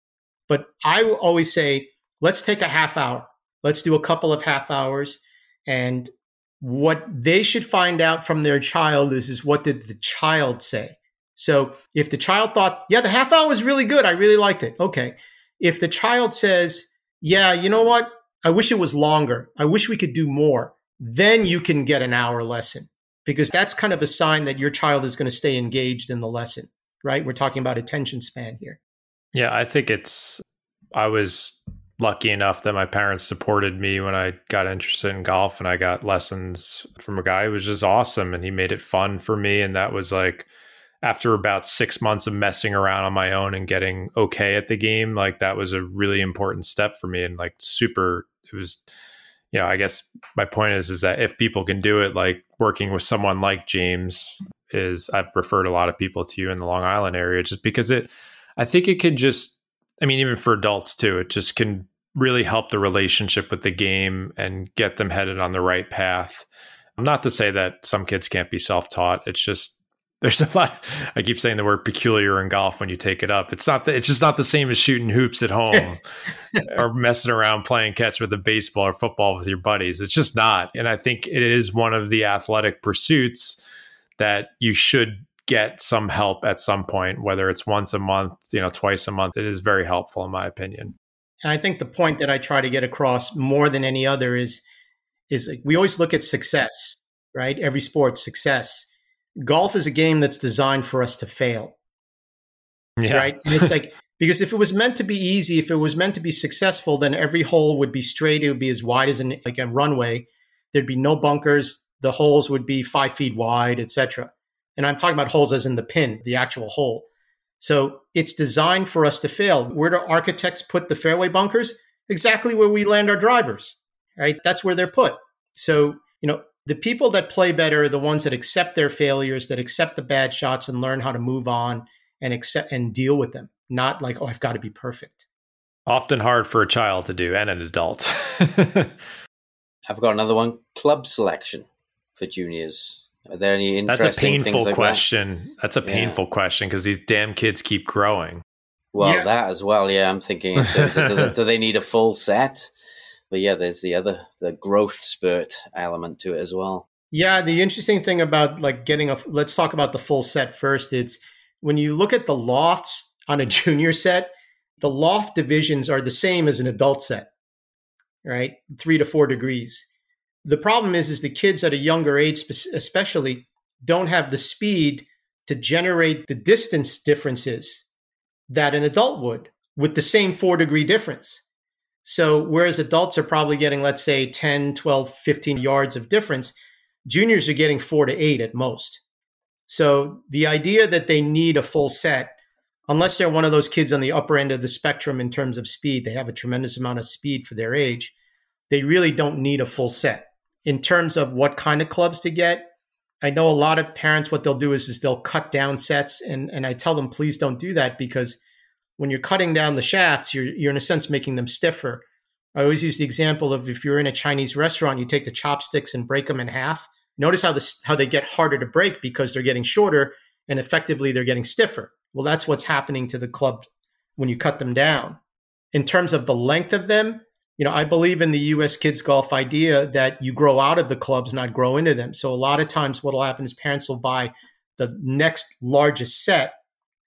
But I always say, let's take a half hour. Let's do a couple of half hours. And what they should find out from their child is, is what did the child say? So if the child thought, yeah, the half hour was really good, I really liked it. Okay. if the child says, yeah, you know what? I wish it was longer. I wish we could do more. Then you can get an hour lesson, because that's kind of a sign that your child is going to stay engaged in the lesson, right? We're talking about attention span here. Yeah, I think it's, I was lucky enough that my parents supported me when I got interested in golf, and I got lessons from a guy who was just awesome, and he made it fun for me. And that was like, after about six months of messing around on my own and getting okay at the game, like that was a really important step for me, and like super, it was, you know, I guess my point is, is that if people can do it, like working with someone like James is, I've referred a lot of people to you in the Long Island area, just because it, I think it can just, I mean, even for adults too, it just can really help the relationship with the game and get them headed on the right path. Not to say that some kids can't be self-taught. It's just, there's a lot, I keep saying the word peculiar in golf when you take it up. It's not, the, it's just not the same as shooting hoops at home or messing around playing catch with a baseball or football with your buddies. It's just not. And I think it is one of the athletic pursuits that you should get some help at some point, whether it's once a month, you know, twice a month. It is very helpful in my opinion. And I think the point that I try to get across more than any other is, is like, we always look at success, right? Every sport, success. Golf is a game that's designed for us to fail, yeah. right? And it's like, because if it was meant to be easy, if it was meant to be successful, then every hole would be straight. It would be as wide as an, like a runway. There'd be no bunkers. The holes would be five feet wide, et cetera. And I'm talking about holes as in the pin, the actual hole. So it's designed for us to fail. Where do architects put the fairway bunkers? Exactly where we land our drivers, right? That's where they're put. So, you know, the people that play better are the ones that accept their failures, that accept the bad shots and learn how to move on and accept and deal with them. Not like, oh, I've got to be perfect. Often hard for a child to do and an adult. I've got another one. Club selection for juniors. Are there any interesting That's a painful things like question. that? That's a painful yeah. question, because these damn kids keep growing. Well, yeah. that as well. Yeah, I'm thinking, in terms of, do, they, do they need a full set? But yeah, there's the other, the growth spurt element to it as well. Yeah, the interesting thing about like getting a, let's talk about the full set first. It's when you look at the lofts on a junior set, the loft divisions are the same as an adult set, right? Three to four degrees. The problem is, is the kids at a younger age, especially, don't have the speed to generate the distance differences that an adult would with the same four degree difference. So whereas adults are probably getting, let's say, ten, twelve, fifteen yards of difference, juniors are getting four to eight at most. So the idea that they need a full set, unless they're one of those kids on the upper end of the spectrum in terms of speed, they have a tremendous amount of speed for their age, they really don't need a full set. In terms of what kind of clubs to get, I know a lot of parents, what they'll do is, is they'll cut down sets. And, and I tell them, please don't do that, because when you're cutting down the shafts, you're, you're in a sense making them stiffer. I always use the example of if you're in a Chinese restaurant, you take the chopsticks and break them in half. Notice how this, how they get harder to break because they're getting shorter and effectively they're getting stiffer. Well, that's what's happening to the club when you cut them down. In terms of the length of them, you know, I believe in the U S kids golf idea that you grow out of the clubs, not grow into them. So a lot of times what will happen is parents will buy the next largest set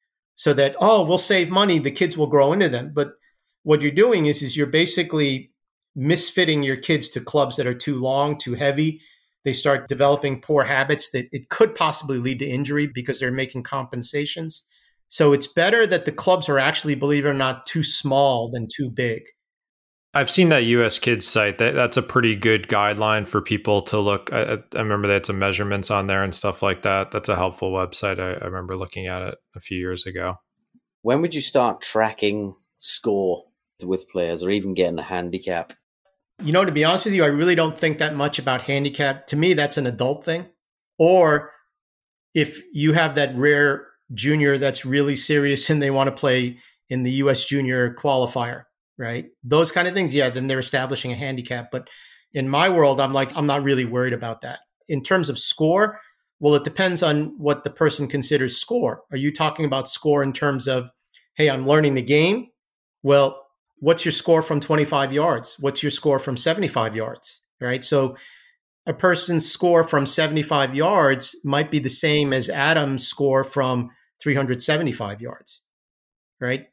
so that, oh, we'll save money, the kids will grow into them. But what you're doing is, is you're basically misfitting your kids to clubs that are too long, too heavy. They start developing poor habits that it could possibly lead to injury because they're making compensations. So it's better that the clubs are actually, believe it or not, too small than too big. I've seen that U S Kids site. That, that's a pretty good guideline for people to look. I, I remember they had some measurements on there and stuff like that. That's a helpful website. I, I remember looking at it a few years ago. When would you start tracking score with players, or even getting a handicap? You know, to be honest with you, I really don't think that much about handicap. To me, that's an adult thing. Or if you have that rare junior that's really serious and they want to play in the U S junior qualifier, right? Those kind of things, yeah, then they're establishing a handicap. But in my world, I'm like, I'm not really worried about that. In terms of score, well, it depends on what the person considers score. Are you talking about score in terms of, hey, I'm learning the game? Well, what's your score from twenty-five yards? What's your score from seventy-five yards, right? So a person's score from seventy-five yards might be the same as Adam's score from three hundred seventy-five yards, right?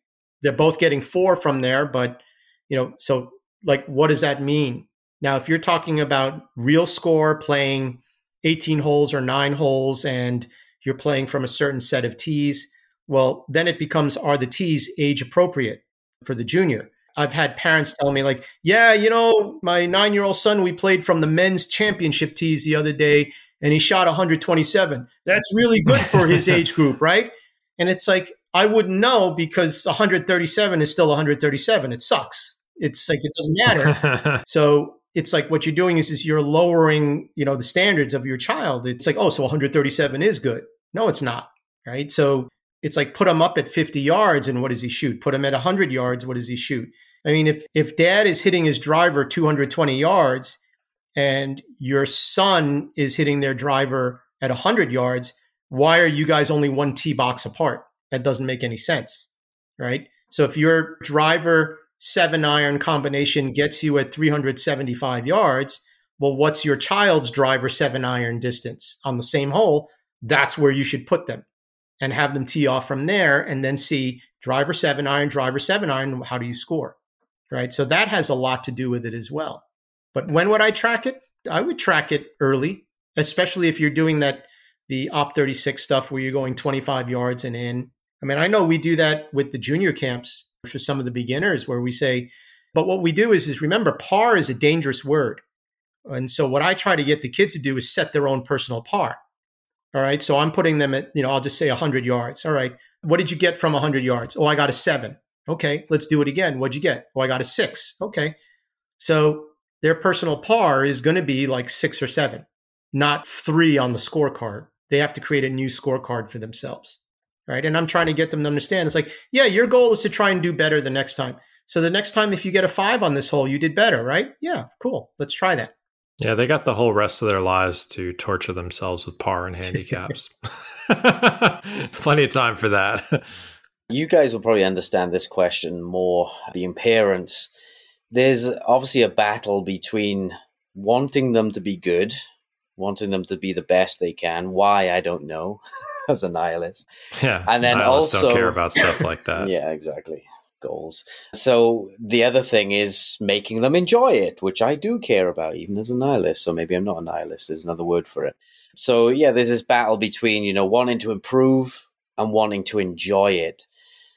they're both getting four from there, but, you know, so like, what does that mean? Now, if you're talking about real score, playing eighteen holes or nine holes, and you're playing from a certain set of tees, well, then it becomes, are the tees age appropriate for the junior? I've had parents tell me like, yeah, you know, my nine-year-old son, we played from the men's championship tees the other day and he shot one hundred twenty-seven. That's really good for his age group, right? And it's like, I wouldn't know because one hundred thirty-seven is still one hundred thirty-seven. It sucks. It's like, it doesn't matter. So it's like what you're doing is, is you're lowering, you know, the standards of your child. It's like, oh, so one hundred thirty-seven is good. No, it's not, right? So it's like, put him up at fifty yards and what does he shoot? Put him at one hundred yards, what does he shoot? I mean, if if dad is hitting his driver two hundred twenty yards and your son is hitting their driver at one hundred yards, why are you guys only one tee box apart? That doesn't make any sense, right? So if your driver seven iron combination gets you at three hundred seventy-five yards, well, what's your child's driver seven iron distance on the same hole? That's where you should put them and have them tee off from there and then see driver seven iron, driver seven iron, how do you score, right? So that has a lot to do with it as well. But when would I track it? I would track it early, especially if you're doing that, the O P thirty-six stuff where you're going twenty-five yards and in. I mean, I know we do that with the junior camps for some of the beginners where we say, but what we do is, is remember, par is a dangerous word. And so what I try to get the kids to do is set their own personal par. All right. So I'm putting them at, you know, I'll just say one hundred yards. All right. What did you get from one hundred yards? Oh, I got a seven. Okay. Let's do it again. What'd you get? Oh, I got a six. Okay. So their personal par is going to be like six or seven, not three on the scorecard. They have to create a new scorecard for themselves. Right. And I'm trying to get them to understand. It's like, yeah, your goal is to try and do better the next time. So the next time, if you get a five on this hole, you did better, right? Yeah, cool. Let's try that. Yeah, they got the whole rest of their lives to torture themselves with par and handicaps. Plenty of time for that. You guys will probably understand this question more, being parents. There's obviously a battle between wanting them to be good, wanting them to be the best they can. Why, I don't know, as a nihilist. Yeah, and then nihilists also don't care about stuff like that. Yeah, exactly. Goals. So the other thing is making them enjoy it, which I do care about, even as a nihilist. So maybe I'm not a nihilist. There's another word for it. So yeah, there's this battle between, you know, wanting to improve and wanting to enjoy it.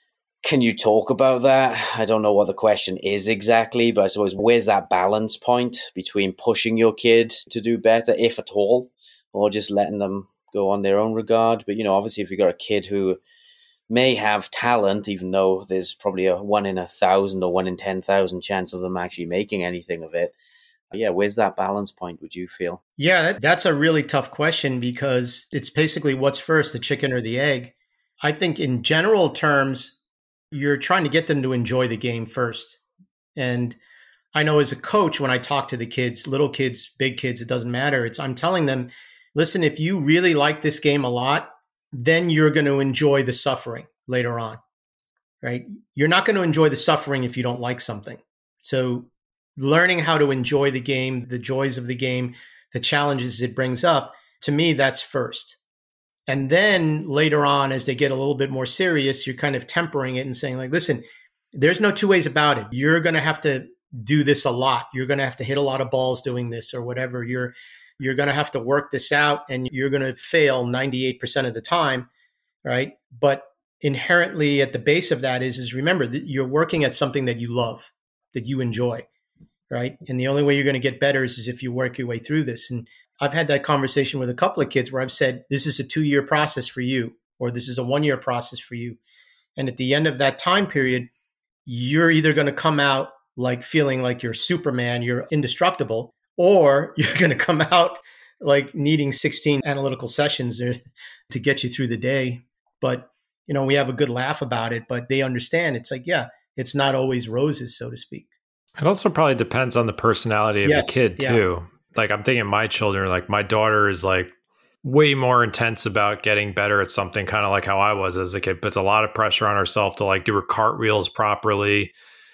Can you talk about that? I don't know what the question is exactly, but I suppose where's that balance point between pushing your kid to do better, if at all, or just letting them go on their own regard? But, you know, obviously if you've got a kid who may have talent, even though there's probably a one in a thousand or one in ten thousand chance of them actually making anything of it. Yeah, where's that balance point, would you feel? Yeah, that's a really tough question because it's basically what's first, the chicken or the egg. I think in general terms, you're trying to get them to enjoy the game first. And I know as a coach, when I talk to the kids, little kids, big kids, it doesn't matter. It's I'm telling them, listen, if you really like this game a lot, then you're going to enjoy the suffering later on, right? You're not going to enjoy the suffering if you don't like something. So learning how to enjoy the game, the joys of the game, the challenges it brings up, to me, that's first. And then later on, as they get a little bit more serious, you're kind of tempering it and saying like, listen, there's no two ways about it. You're going to have to do this a lot. You're going to have to hit a lot of balls doing this or whatever. You're You're going to have to work this out and you're going to fail ninety-eight percent of the time, right? But inherently at the base of that is, is remember that you're working at something that you love, that you enjoy, right? And the only way you're going to get better is, is if you work your way through this. And I've had that conversation with a couple of kids where I've said, this is a two-year process for you, or this is a one-year process for you. And at the end of that time period, you're either going to come out like feeling like you're Superman, you're indestructible, or you're going to come out like needing sixteen analytical sessions to get you through the day. But, you know, we have a good laugh about it, but they understand it's like, yeah, it's not always roses, so to speak. It also probably depends on the personality of yes, the kid yeah. too. Like I'm thinking my children, like my daughter is like way more intense about getting better at something, kind of like how I was as a kid, puts a lot of pressure on herself to like do her cartwheels properly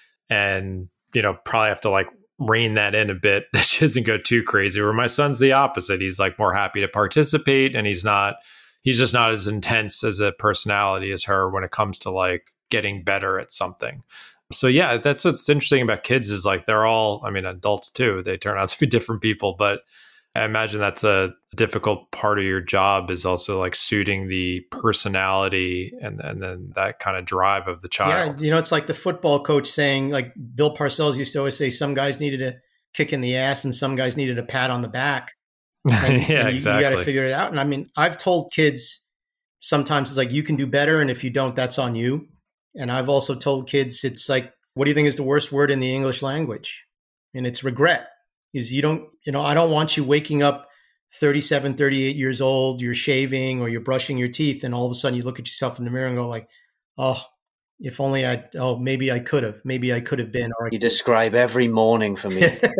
and, you know, probably have to like rein that in a bit that she doesn't go too crazy. Where my son's the opposite. He's like more happy to participate and he's not, he's just not as intense as a personality as her when it comes to like getting better at something. So yeah, that's what's interesting about kids is like they're all, I mean, adults too, they turn out to be different people, but I imagine that's a difficult part of your job is also like suiting the personality and, and then that kind of drive of the child. Yeah, you know, it's like the football coach saying, like Bill Parcells used to always say, some guys needed a kick in the ass and some guys needed a pat on the back. And, yeah, and you, exactly. You got to figure it out. And I mean, I've told kids sometimes it's like, you can do better. And if you don't, that's on you. And I've also told kids, it's like, what do you think is the worst word in the English language? And it's regret. Is you don't, you know, I don't want you waking up thirty-seven, thirty-eight years old, you're shaving or you're brushing your teeth. And all of a sudden you look at yourself in the mirror and go like, oh, if only I, oh, maybe I could have, maybe I could have been. Or you describe every morning for me.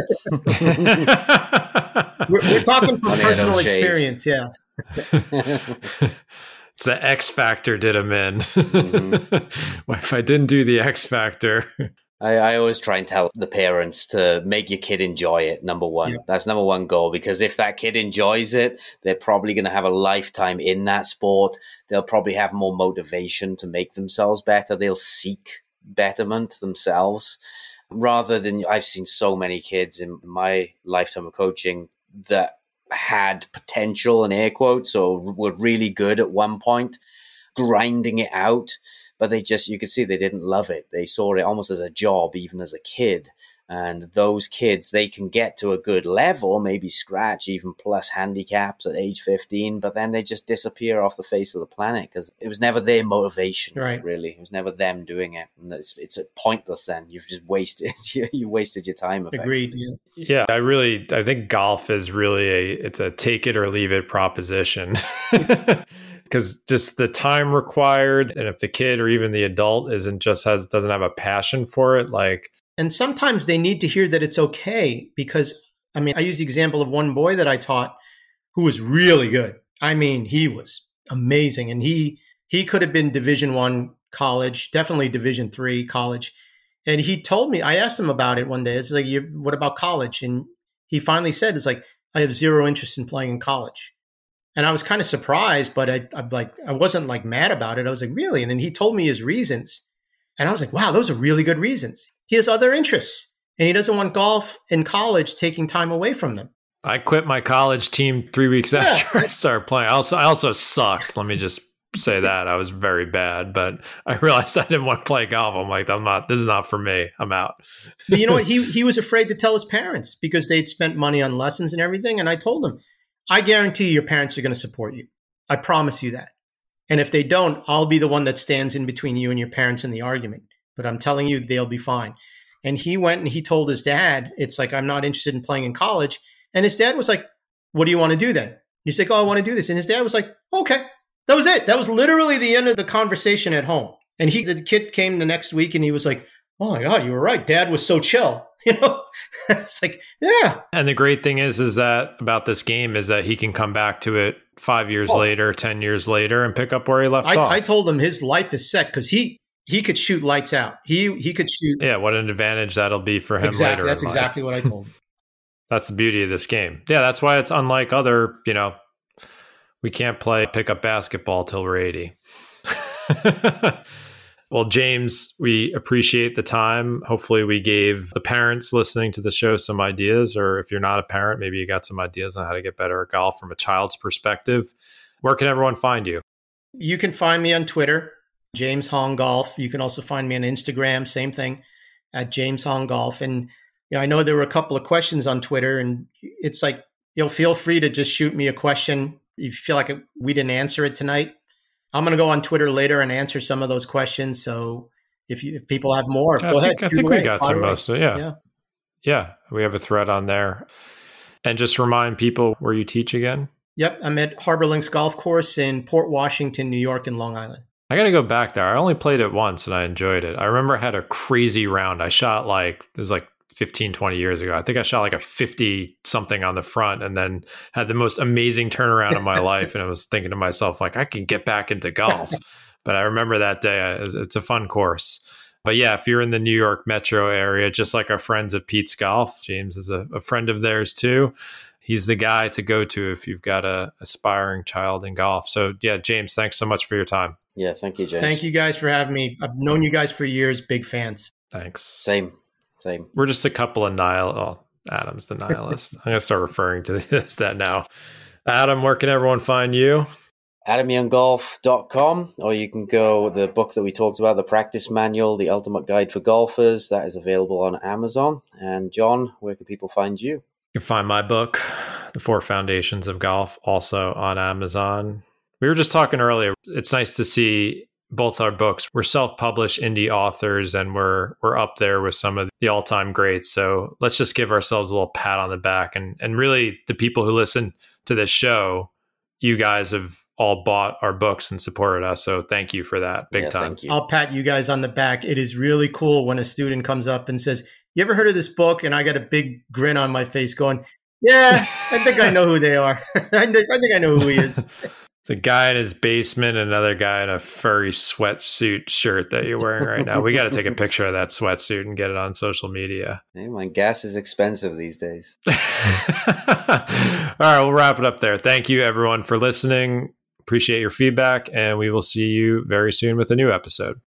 we're, we're talking from personal experience. Yeah. It's the X Factor did him in. Mm-hmm. Well, if I didn't do the X Factor. I, I always try and tell the parents to make your kid enjoy it, number one. Yeah. That's number one goal, because if that kid enjoys it, they're probably going to have a lifetime in that sport. They'll probably have more motivation to make themselves better. They'll seek betterment themselves rather than, I've seen so many kids in my lifetime of coaching that had potential in air quotes or were really good at one point, grinding it out. But they just, you could see they didn't love it. They saw it almost as a job, even as a kid. And those kids, they can get to a good level, maybe scratch even plus handicaps at age fifteen, but then they just disappear off the face of the planet because it was never their motivation, right. Really. It was never them doing it. And it's, it's pointless then. You've just wasted, you wasted your time. Agreed. Yeah. yeah, I really, I think golf is really a, it's a take it or leave it proposition. Because just the time required, and if the kid or even the adult isn't just has doesn't have a passion for it, like. And sometimes they need to hear that it's okay, because I mean, I use the example of one boy that I taught who was really good. I mean, he was amazing, and he he could have been Division One college, definitely Division Three college. And he told me, I asked him about it one day. It's like, you, what about college? And he finally said, it's like, I have zero interest in playing in college. And I was kind of surprised, but I, I'm like, I wasn't like mad about it. I was like, really? And then he told me his reasons. And I was like, wow, those are really good reasons. He has other interests and he doesn't want golf in college taking time away from them. I quit my college team three weeks Yeah. after I started playing. I also, I also sucked. Let me just say that. I was very bad, but I realized I didn't want to play golf. I'm like, I'm not, this is not for me. I'm out. But you know what? He, he was afraid to tell his parents because they'd spent money on lessons and everything. And I told him, I guarantee your parents are going to support you. I promise you that. And if they don't, I'll be the one that stands in between you and your parents in the argument. But I'm telling you, they'll be fine. And he went and he told his dad, it's like, I'm not interested in playing in college. And his dad was like, what do you want to do then? He's like, oh, I want to do this. And his dad was like, okay. That was it. That was literally the end of the conversation at home. And he, the kid came the next week and he was like, oh my God, you were right. Dad was so chill. You know, it's like, yeah. And the great thing is, is that about this game is that he can come back to it five years oh. later, ten years later, and pick up where he left I, off. I told him his life is set because he he could shoot lights out. He he could shoot. Yeah, what an advantage that'll be for him exactly, later. That's exactly what I told him. That's the beauty of this game. Yeah, that's why it's unlike other. You know, we can't play pickup basketball till we're eighty. Well, James, we appreciate the time. Hopefully we gave the parents listening to the show some ideas, or if you're not a parent, maybe you got some ideas on how to get better at golf from a child's perspective. Where can everyone find you? You can find me on Twitter, James Hong Golf. You can also find me on Instagram, same thing, at James Hong Golf. And you know, I know there were a couple of questions on Twitter, and it's like, you know, feel free to just shoot me a question. If you feel like we didn't answer it tonight, I'm going to go on Twitter later and answer some of those questions. So if you if people have more, yeah, go I ahead. Think, I think away, we got to most of it. Yeah. yeah. Yeah. We have a thread on there. And just remind people where you teach again. Yep. I'm at Harbor Links Golf Course in Port Washington, New York, and Long Island. I got to go back there. I only played it once and I enjoyed it. I remember I had a crazy round. I shot like, it was like fifteen, twenty years ago. I think I shot like a fifty something on the front and then had the most amazing turnaround of my life. And I was thinking to myself, like, I can get back into golf. But I remember that day, it's a fun course. But yeah, if you're in the New York metro area, just like our friends at Pete's Golf, James is a, a friend of theirs too. he's the guy to go to if you've got a aspiring child in golf. So yeah, James, thanks so much for your time. Yeah, thank you, James. Thank you guys for having me. I've known you guys for years. Big fans. Thanks. Same, same. We're just a couple of nihil. Oh, Adam's the nihilist. I'm going to start referring to this, that now. Adam, where can everyone find you? adam young golf dot com, or you can go the book that we talked about, The Practice Manual, The Ultimate Guide for Golfers. That is available on Amazon. And John, where can people find you? You can find my book, The Four Foundations of Golf, also on Amazon. We were just talking earlier. It's nice to see both our books. We're self-published indie authors, and we're we're up there with some of the all-time greats. So let's just give ourselves a little pat on the back. And and really, the people who listen to this show, you guys have all bought our books and supported us. So thank you for that. Big yeah, time. Thank you. I'll pat you guys on the back. It is really cool when a student comes up and says, "You ever heard of this book?" And I got a big grin on my face going, "Yeah, I think I know who they are. I think I know who he is." It's a guy in his basement, another guy in a furry sweatsuit shirt that you're wearing right now. We got to take a picture of that sweatsuit and get it on social media. Hey, man, gas is expensive these days. All right, we'll wrap it up there. Thank you, everyone, for listening. Appreciate your feedback, and we will see you very soon with a new episode.